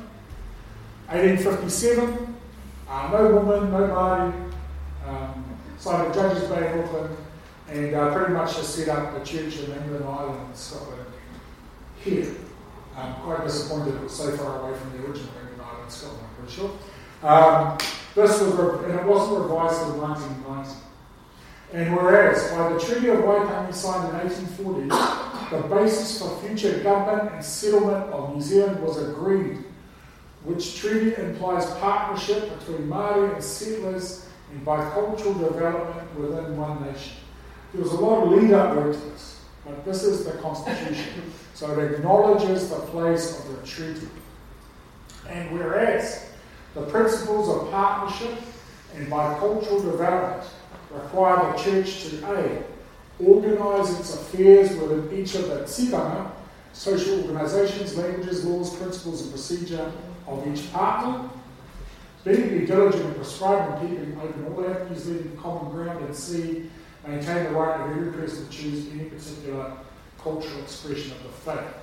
1857, no woman, no Māori, signed at Judges Bay in Auckland, and pretty much just set up the church in England, Ireland, and Scotland here. I'm quite disappointed it was so far away from the original England, Ireland, Scotland, I'm pretty sure. And it wasn't revised until 1990. And whereas, by the Treaty of Waitangi signed in 1840, the basis for future government and settlement of New Zealand was agreed, which treaty implies partnership between Māori and settlers in bicultural development within one nation. There was a lot of lead-up work to this, but this is the Constitution. So it acknowledges the place of the treaty. And whereas the principles of partnership and bicultural development require the church to organise its affairs within each of the tiranga, social organisations, languages, laws, principles and procedure of each partner, be diligent in prescribing and keeping open all avenues leading to common ground, and C, maintain the right of every person to choose any particular cultural expression of the faith.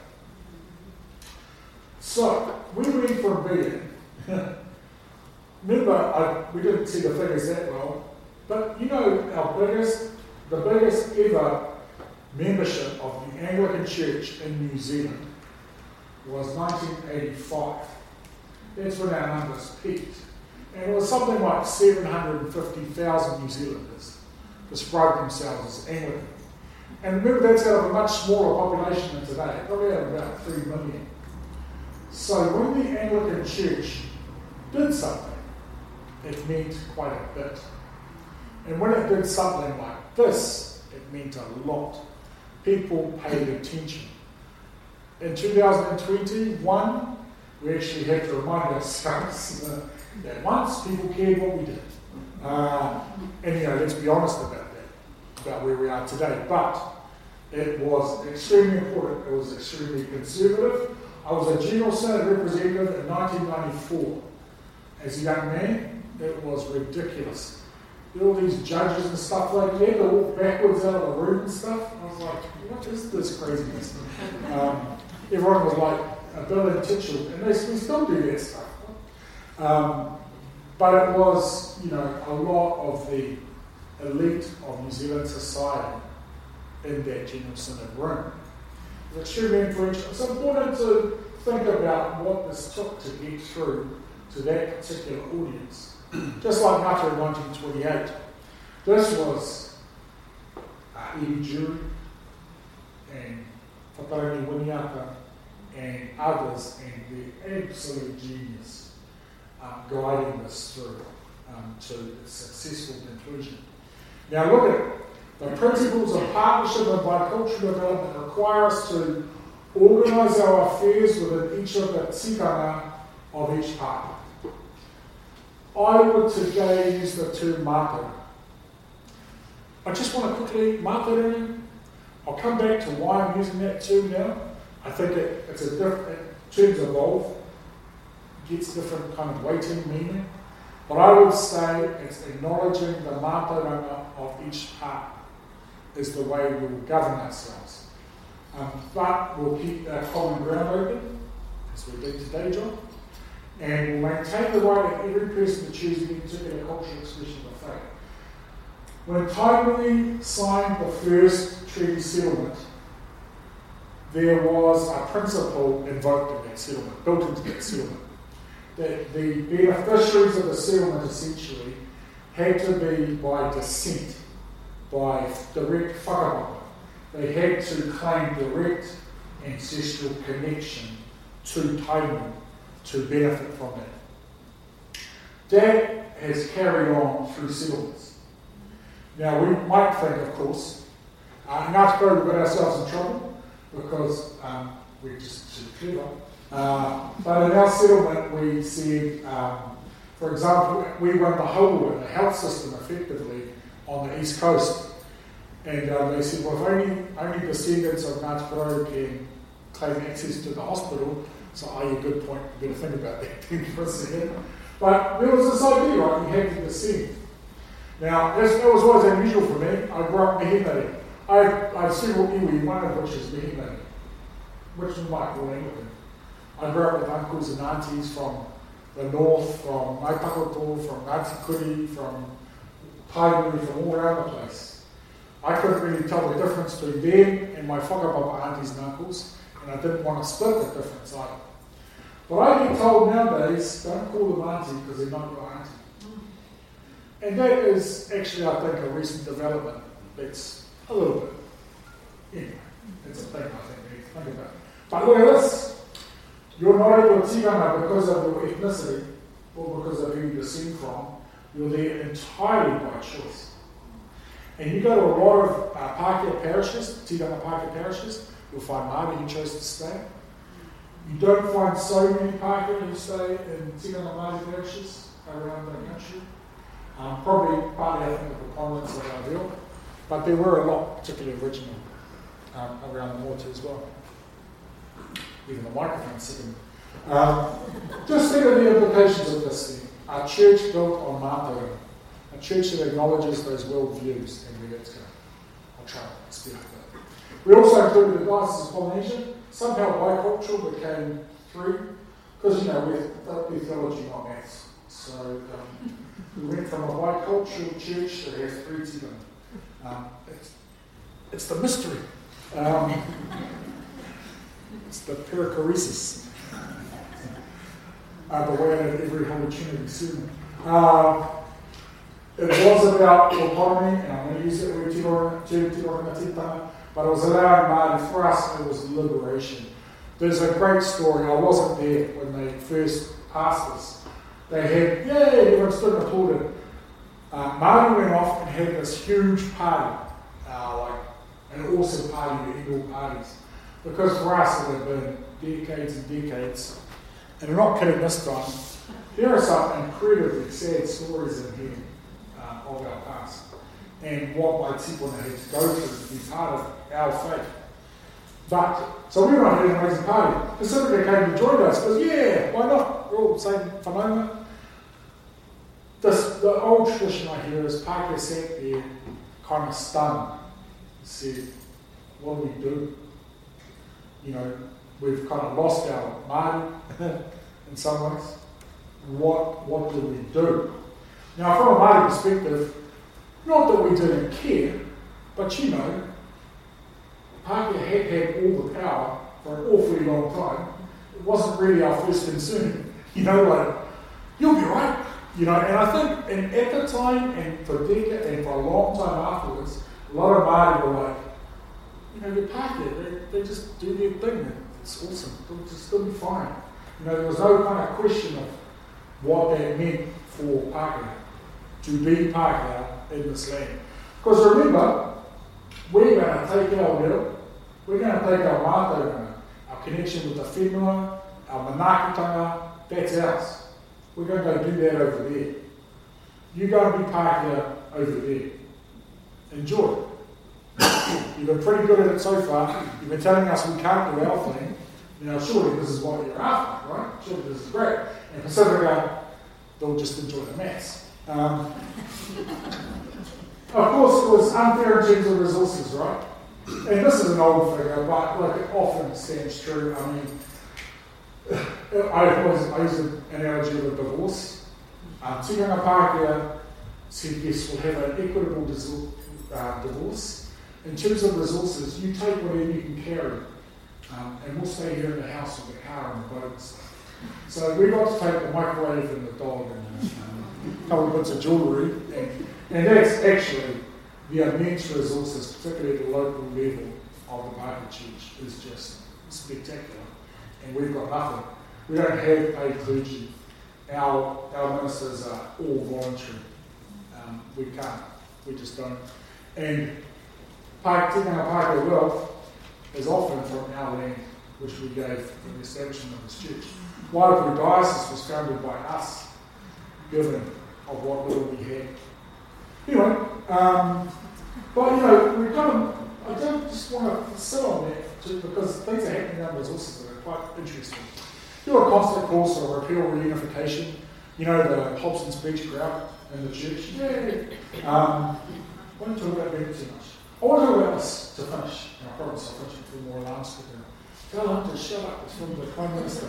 So, we read from being. Remember, we didn't see the figures that well, but you know the biggest ever membership of the Anglican Church in New Zealand was 1985. That's when our numbers peaked. And it was something like 750,000 New Zealanders described themselves as Anglican. And remember, that's out of a much smaller population than today, probably out of about 3 million. So when the Anglican Church did something, it meant quite a bit. And when it did something like this, it meant a lot. People paid attention. In 2021, we actually had to remind ourselves that once people cared what we did. And let's be honest about that, about where we are today. But it was extremely important. It was extremely conservative. I was a General Senate representative in 1994. As a young man, it was ridiculous. There were all these judges and stuff like that that walked backwards out of the room and stuff. I was like, what is this craziness? Everyone was like a Bill and Titchell, and they still do that stuff. But it was, a lot of the elite of New Zealand society in that General Synod room. It was extremely influential. It's important to think about what this took to get through to that particular audience. Just like Ngāti in 1928, this was Eddie Jury and Whakarangi Winiaka and others, and the absolute genius guiding this through to its successful conclusion. Now look at it. The principles of partnership and bicultural development require us to organise our affairs within each of the tikanga of each partner. I would today use the term mātauranga. I just want to quickly, mātauranga, I'll come back to why I'm using that term now. I think it's a different, terms evolve, gets different kind of weighting meaning. But I would say it's acknowledging the mātauranga of each partner is the way we will govern ourselves. But we'll keep our common ground open, as we did today, John, and we'll maintain the right of every person to choose any particular cultural expression of faith. When Taimuri signed the first treaty settlement, there was a principle invoked in that settlement, built into that settlement, that the beneficiaries of the settlement essentially had to be by descent, by direct whakapapa. They had to claim direct ancestral connection to Taimuri to benefit from that. That has carried on through settlements. Now we might think, of course, in Ngāti Porou we got ourselves in trouble because we're just too clever. But in our settlement we said, for example, we run the whole the health system effectively on the East Coast. And they said, well, if only descendants of Ngāti Porou can claim access to the hospital, so a good point, you better think about that for a second. But there was this idea, right, you had to descend. Now, that was always unusual for me. I grew up in Mehinari. I have several iwi, one of which is Mehinari, which you might call Anglican. I grew up with uncles and aunties from the north, from Maitakoto, from Ngāti Kuri, from Taimuri, from all around the place. I couldn't really tell the difference between them and my whakapapa aunties and uncles, and I didn't want to split the difference either. But I get told nowadays, don't call them auntie because they're not your auntie. And that is actually, I think, a recent development that's a little bit, anyway, it's a thing I think we need to think about. But look at this. You're not at your tiganga because of your ethnicity or because of who you descend from. You're there entirely by choice. And you go to a lot of Pākehā parishes, tiganga Pākehā parishes, you'll find Māori who chose to stay. You don't find so many Pākehā who stay in tiganga Māori parishes around the country. Probably partly I think the preponderance of our deal, but there were a lot, particularly original, around the water as well. Even the microphone's sitting. Just think of the implications of this thing. A church built on mātauranga, a church that acknowledges those world views and where it's going. I'll try to speak up that. We also included the Diocese of Polynesia. Somehow bicultural became three, because we're theology, not maths. So we went from a bicultural church that has three tiganga. It's the mystery. It's the perichoresis. The way that every Holy Trinity sermon. It was about autonomy, and I'm going to use it with Tiroranga, but it was allowing Māori, for us, it was liberation. There's a great story. I wasn't there when they first passed this, they had, yay, everyone stood and applauded. Māori went off and had this huge party, like an awesome party, indoor parties. Because for us it had been decades and decades, and I'm not kidding this time, there are some incredibly sad stories in here of our past, and what Waitipuna had to go through to be part of our faith. But, so we were having an amazing party. Pacifica came and joined us, because yeah, why not? We're all the same whanaunga. The old tradition I hear is Pākehā sat there kind of stunned and said, what do we do? You know, we've kind of lost our Māori in some ways. What do we do? Now, from a Māori perspective, not that we didn't care, but you know, Pākehā had all the power for an awfully long time. It wasn't really our first concern. You know, like, you'll be right. You know, and I think and at the time and for decades and for a long time afterwards, a lot of Māori were like, you know, the Pākehā, they just do their thing. It's awesome. It'll be fine. You know, there was no kind of question of what that meant for Pākehā, to be Pākehā in this land. Because remember, we're going to take our reo, we're going to take our mātauranga, our connection with the whenua, our manaakitanga, that's ours. We're going to go do that over there. You go and be Pākehā over there. Enjoy. You've been pretty good at it so far. You've been telling us we can't do our thing. Now, surely this is what you're after, right? Surely this is great. And Pacifica, they'll just enjoy the maths. Of course, it was unfair in terms of resources, right? And this is an old figure, but like it often stands true. I mean, I use an analogy of a divorce. Tikanga Pākehā said, yes, we'll have an equitable divorce. In terms of resources, you take whatever you can carry, and we'll stay here in the house with the car and the boat and stuff. So we got to take the microwave and the dog and a couple of bits of jewellery, and that's actually the immense resources, particularly at the local level of the Pākehā Church, is just spectacular. And we've got nothing. We don't have paid clergy. Our ministers are all voluntary. We can't. We just don't. And Tikanga Pākehā wealth is often from our land, which we gave for the establishment of this church. Wairakuru Diocese was founded by us, given of what little we had. Anyway, but you know, I don't just want to sit on that because things are happening on resources that are quite interesting. Do a constant course or repeal reunification. You know, the Hobson's Beach crowd in the church. Yeah. Won't talk about that too much. I want to talk about this to finish. And I promise I'll finish before more alarms go down. Tell him to shut up. It's from the Prime Minister.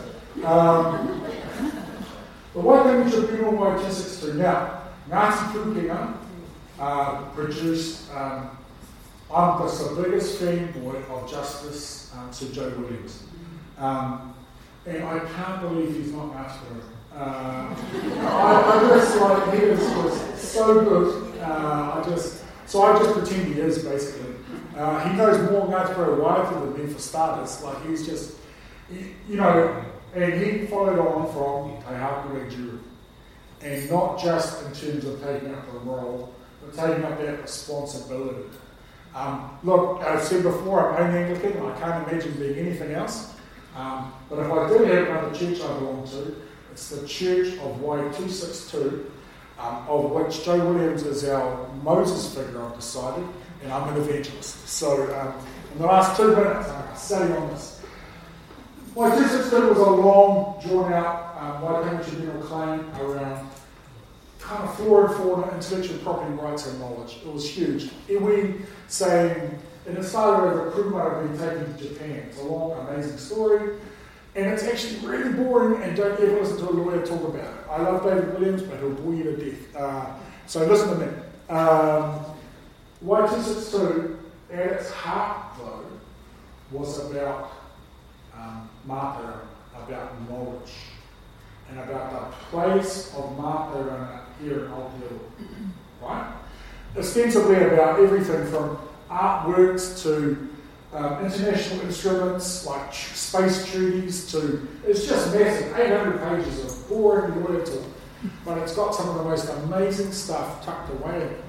The Waitangi Tribunal by 262. Now, Ngāti Pūkenga produced, I'm the biggest fanboy of justice to Joe Williams. And I can't believe he's not Ngāti Pūkenga. I just like, he was so good. So I just pretend he is, basically. He knows more Ngāti Pūkenga than me, for starters. Like, he's just, you know, and he followed on from Te Hākura Juru. And not just in terms of taking up the role, but taking up that responsibility. Look, I've said before, I'm only Anglican, I can't imagine being anything else. But if I did have another church I belong to, it's the Church of Y262, of which Joe Williams is our Moses figure, I've decided, and I'm an evangelist. So in the last 2 minutes, I'm studying on this. Y262 was a long, drawn-out Waitangi Tribunal claim around kind of flora and fauna, intellectual property rights and knowledge. It was huge. Iwi saying, and it started over Kurumara being taken to Japan. It's a long, amazing story. And it's actually really boring, and don't ever listen to a lawyer talk about it. I love David Williams, but he'll bore you to death. So listen to me. Y262, at its heart, though, was about mātauranga, about knowledge, and about the place of mātauranga here in Aotearoa. Right? Ostensibly about everything from artworks to international instruments like space treaties to, it's just massive, 800 pages of boring lawyer talk. but it's got some of the most amazing stuff tucked away in it.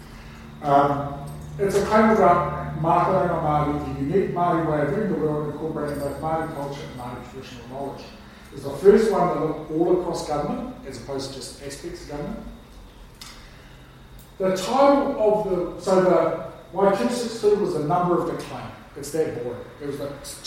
It's a claim about Mātauranga Māori, the unique Māori way of viewing the world, incorporating both Māori culture and Māori traditional knowledge. It's the first one to look all across government, as opposed to just aspects of government. The title of the Y262 was the number of the claim. It's that boring. It was the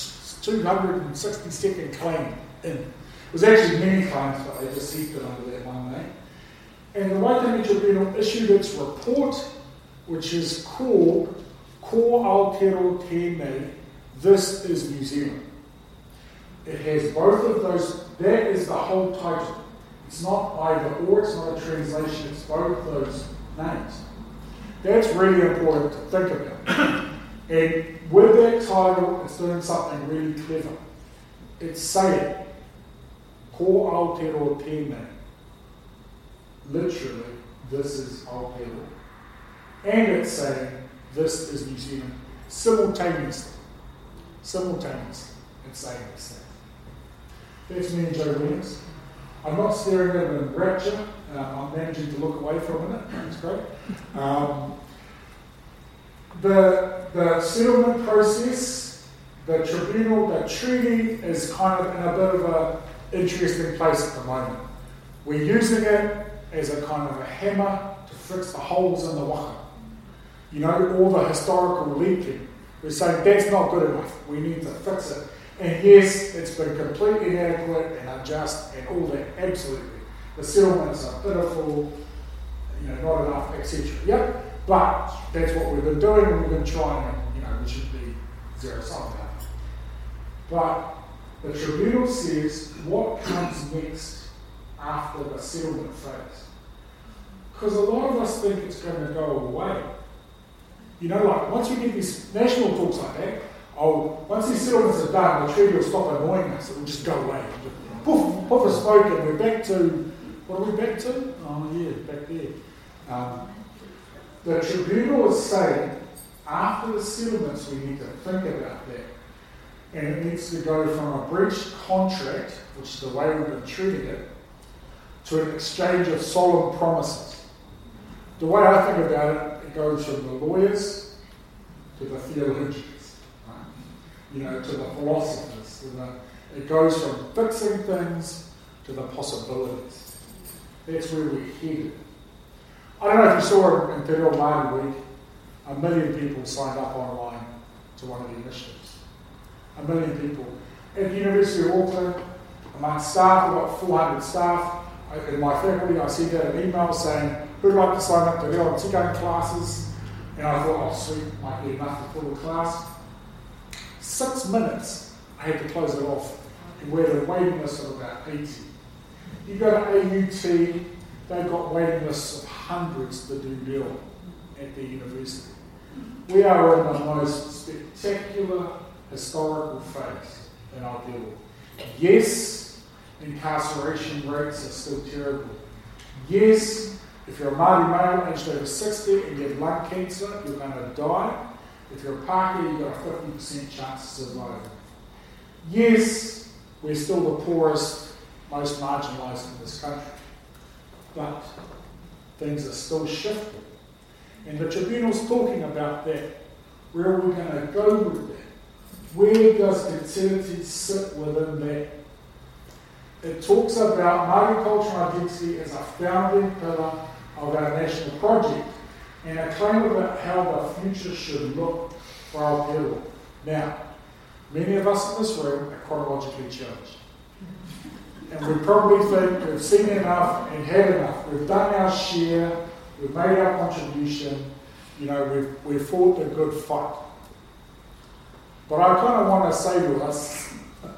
262nd claim in. It was actually many claims, but they just heaped it under that one name. And the Waitangi Tribunal issued its report, which is called Ko Aotearoa Tēnei, This is New Zealand. It has both of those. That is the whole title. It's not either or, it's not a translation, it's both those names. That's really important to think about. And with that title, it's doing something really clever. It's saying, Ko Aotearoa Tēnei. Literally, this is Aotearoa. And it's saying, this is New Zealand. Simultaneously. It's saying this thing. That's me and Joe Williams. I'm not staring at it in rapture. I'm managing to look away for a minute. That's great. The settlement process, the tribunal, the treaty is kind of in a bit of an interesting place at the moment. We're using it as a kind of a hammer to fix the holes in the waka. You know, all the historical leaking. We're saying that's not good enough. We need to fix it. And yes, it's been completely inadequate and unjust and all that, absolutely. The settlements are pitiful, not enough, etc. Yep, but that's what we've been doing and we've been trying, and we should be zero-sum about it. But the tribunal says what comes next after the settlement phase. Because a lot of us think it's going to go away. Like once we get these national talks like that, once these settlements are done, the treaty will stop annoying us. It will just go away. Poof, puff of smoke, and we're back to, what are we back to? Oh yeah, back there. The tribunal is saying, after the settlements, we need to think about that. And it needs to go from a breached contract, which is the way we've been treating it, to an exchange of solemn promises. The way I think about it, it goes from the lawyers to the theologians, right? To the philosophers. It goes from fixing things to the possibilities. That's where we're headed. I don't know if you saw in Te Reo Māori Week, 1 million people signed up online to one of the initiatives. 1 million people. At the University of Auckland, among staff, we've got 400 staff. In my faculty, I sent out an email saying, who'd like to sign up to Reo and Tikanga classes? And I thought, oh sweet, might be enough to fill the class. 6 minutes, I had to close it off. And we had a waiting list of about 80. You go to AUT, they've got waiting lists of hundreds to do Reo at their university. We are in the most spectacular historical phase in Aotearoa. Yes, incarceration rates are still terrible. Yes, if you're a Māori male aged over 60 and you have lung cancer, you're going to die. If you're a Pākehā, you've got a 50% chance of survival. Yes, we're still the poorest, most marginalised in this country. But things are still shifting. And the tribunal's talking about that. Where are we going to go with that? Where does fertility sit within that? It talks about Māori culture and identity as a founding pillar of our national project and a claim about how the future should look for Aotearoa. Now, many of us in this room are chronologically challenged. And we probably think we've seen enough and had enough. We've done our share, we've made our contribution, we've fought the good fight. But I kind of want to say to us,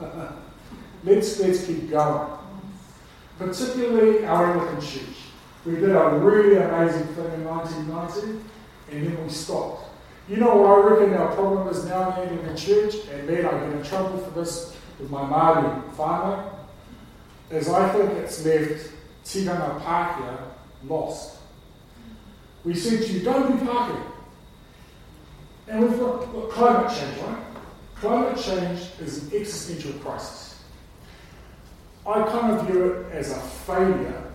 let's keep going. Particularly our Anglican Church. We did a really amazing thing in 1990, and then we stopped. You know what I reckon our problem is now in the Anglican Church, and man, I get in trouble for this with my Māori whānau, is I think it's left Tirana Pākehā lost. We said to you, don't be Pākehā. And we've got climate change, right? Climate change is an existential crisis. I kind of view it as a failure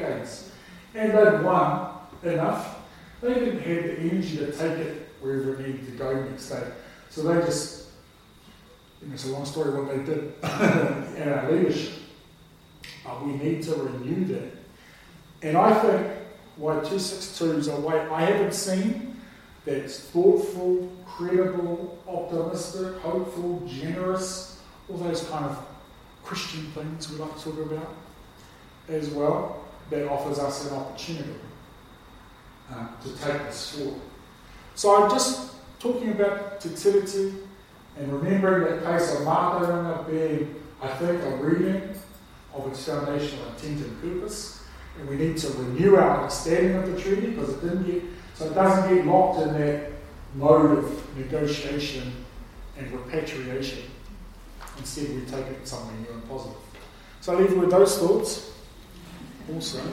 decades. And they'd won enough. They didn't have the energy to take it wherever it needed to go next day. So they just, it's a long story what they did in our leadership. We need to renew that. And I think why 262 is a way I haven't seen that's thoughtful, credible, optimistic, hopeful, generous, all those kind of Christian things we like to talk about as well, that offers us an opportunity to take this forward. So I'm just talking about utility and remembering that case of Mātauranga being, I think, a reading of its foundational intent and purpose, and we need to renew our understanding of the treaty because it doesn't get locked in that mode of negotiation and repatriation. Instead, we take it somewhere new and positive. So I leave you with those thoughts. Also,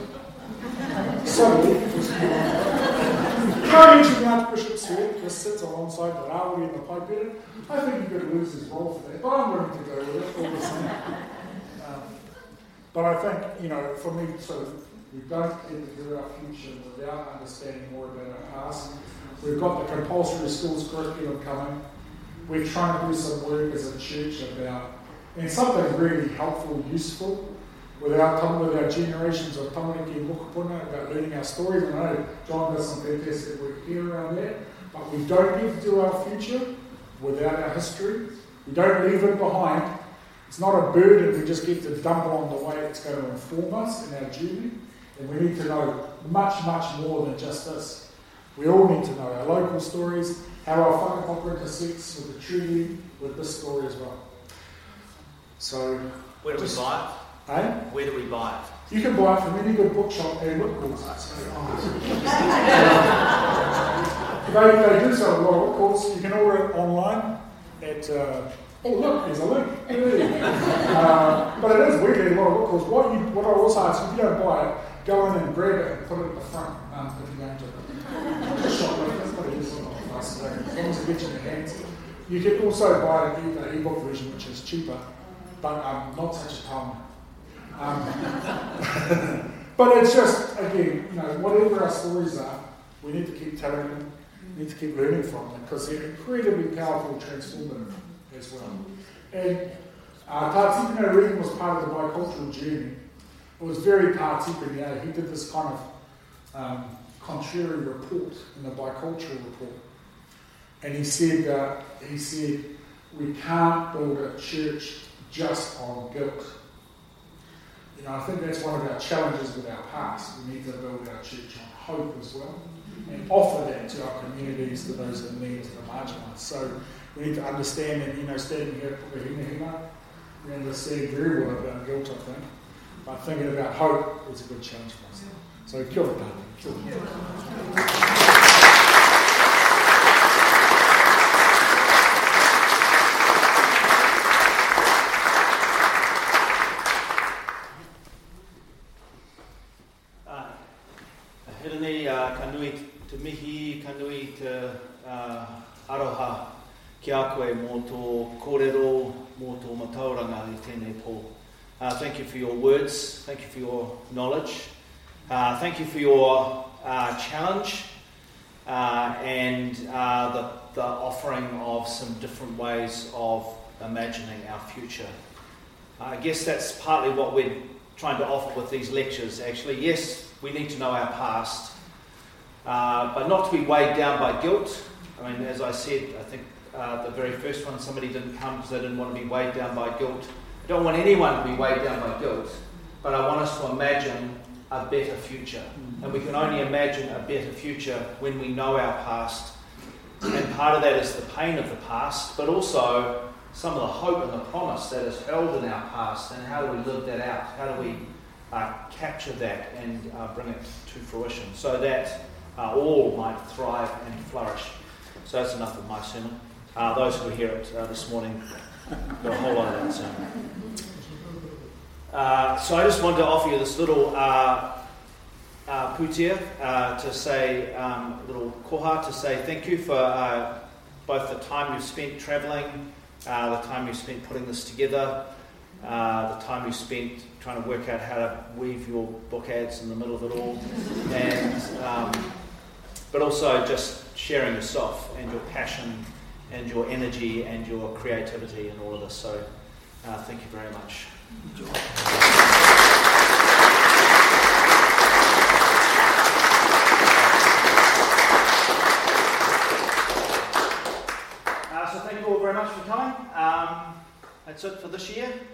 can I mention the Archbishop's head just sits alongside the Rawiri and the Paipere? I think he could lose his role for that, but I'm willing to go with it all the same. But I think, for me, we don't get to do our future without understanding more about our past. We've got the compulsory schools curriculum coming. We're trying to do some work as a church about, and something really helpful, useful, with our generations of tamariki and mokopuna about learning our stories. I know John does some fantastic work here around that, but we don't get to do our future without our history. We don't leave it behind. It's not a burden we just get to dump on the way it's going to inform us in our journey, and we need to know much, much more than just this. We all need to know our local stories, how our whakapapa intersects with the treaty, with this story as well. So, where do we buy it? Eh? Where do we buy it? You can buy it from any good bookshop and Whitcourts. They do sell a lot of Whitcourts. You can order it online at... oh look, there's a link. But it is weirdly a lot of Whitcourts. What I also ask, if you don't buy it, go in and grab it and put it at the front if you're going to shop. That's what it is. As long as it gets in your hands. You can also buy the e-book version, which is cheaper, but not such a ton. But it's just, again, whatever our stories are, we need to keep telling them, we need to keep learning from them, because they're incredibly powerful, transformative as well. And Tātipuna reading was part of the bicultural journey. It was very Tātipuna. He did this kind of contrary report in the bicultural report. And he said, we can't build a church just on guilt. I think that's one of our challenges with our past. We need to build our church on hope as well, and offer that to our communities, to those in need, to the marginalised. So we need to understand, and standing here at Pukehinahina, Brenda said very well about guilt, I think. But thinking about hope is a good challenge for us. So kia ora tātou. Kia ora. Hirini, ka nui te mihi, ka nui te aroha ki a koe mō tō kōrero, mō tō matauranga i tēnei pō. Thank you for your words, thank you for your knowledge, thank you for your challenge and the offering of some different ways of imagining our future. I guess that's partly what we're trying to offer with these lectures actually. Yes, we need to know our past, but not to be weighed down by guilt. I mean, as I said, I think the very first one, somebody didn't come because they didn't want to be weighed down by guilt. I don't want anyone to be weighed down by guilt, but I want us to imagine a better future. And we can only imagine a better future when we know our past. And part of that is the pain of the past, but also some of the hope and the promise that is held in our past, and how do we live that out? How do we capture that and bring it to fruition so that all might thrive and flourish. So that's enough of my sermon. Those who were here this morning got a whole lot of that sermon. So I just wanted to offer you this little putia to say, little koha to say thank you for both the time you've spent travelling, the time you've spent putting this together, the time you spent trying to work out how to weave your book ads in the middle of it all, and but also just sharing yourself and your passion and your energy and your creativity in all of this. So thank you very much. So thank you all very much for coming. That's it for this year.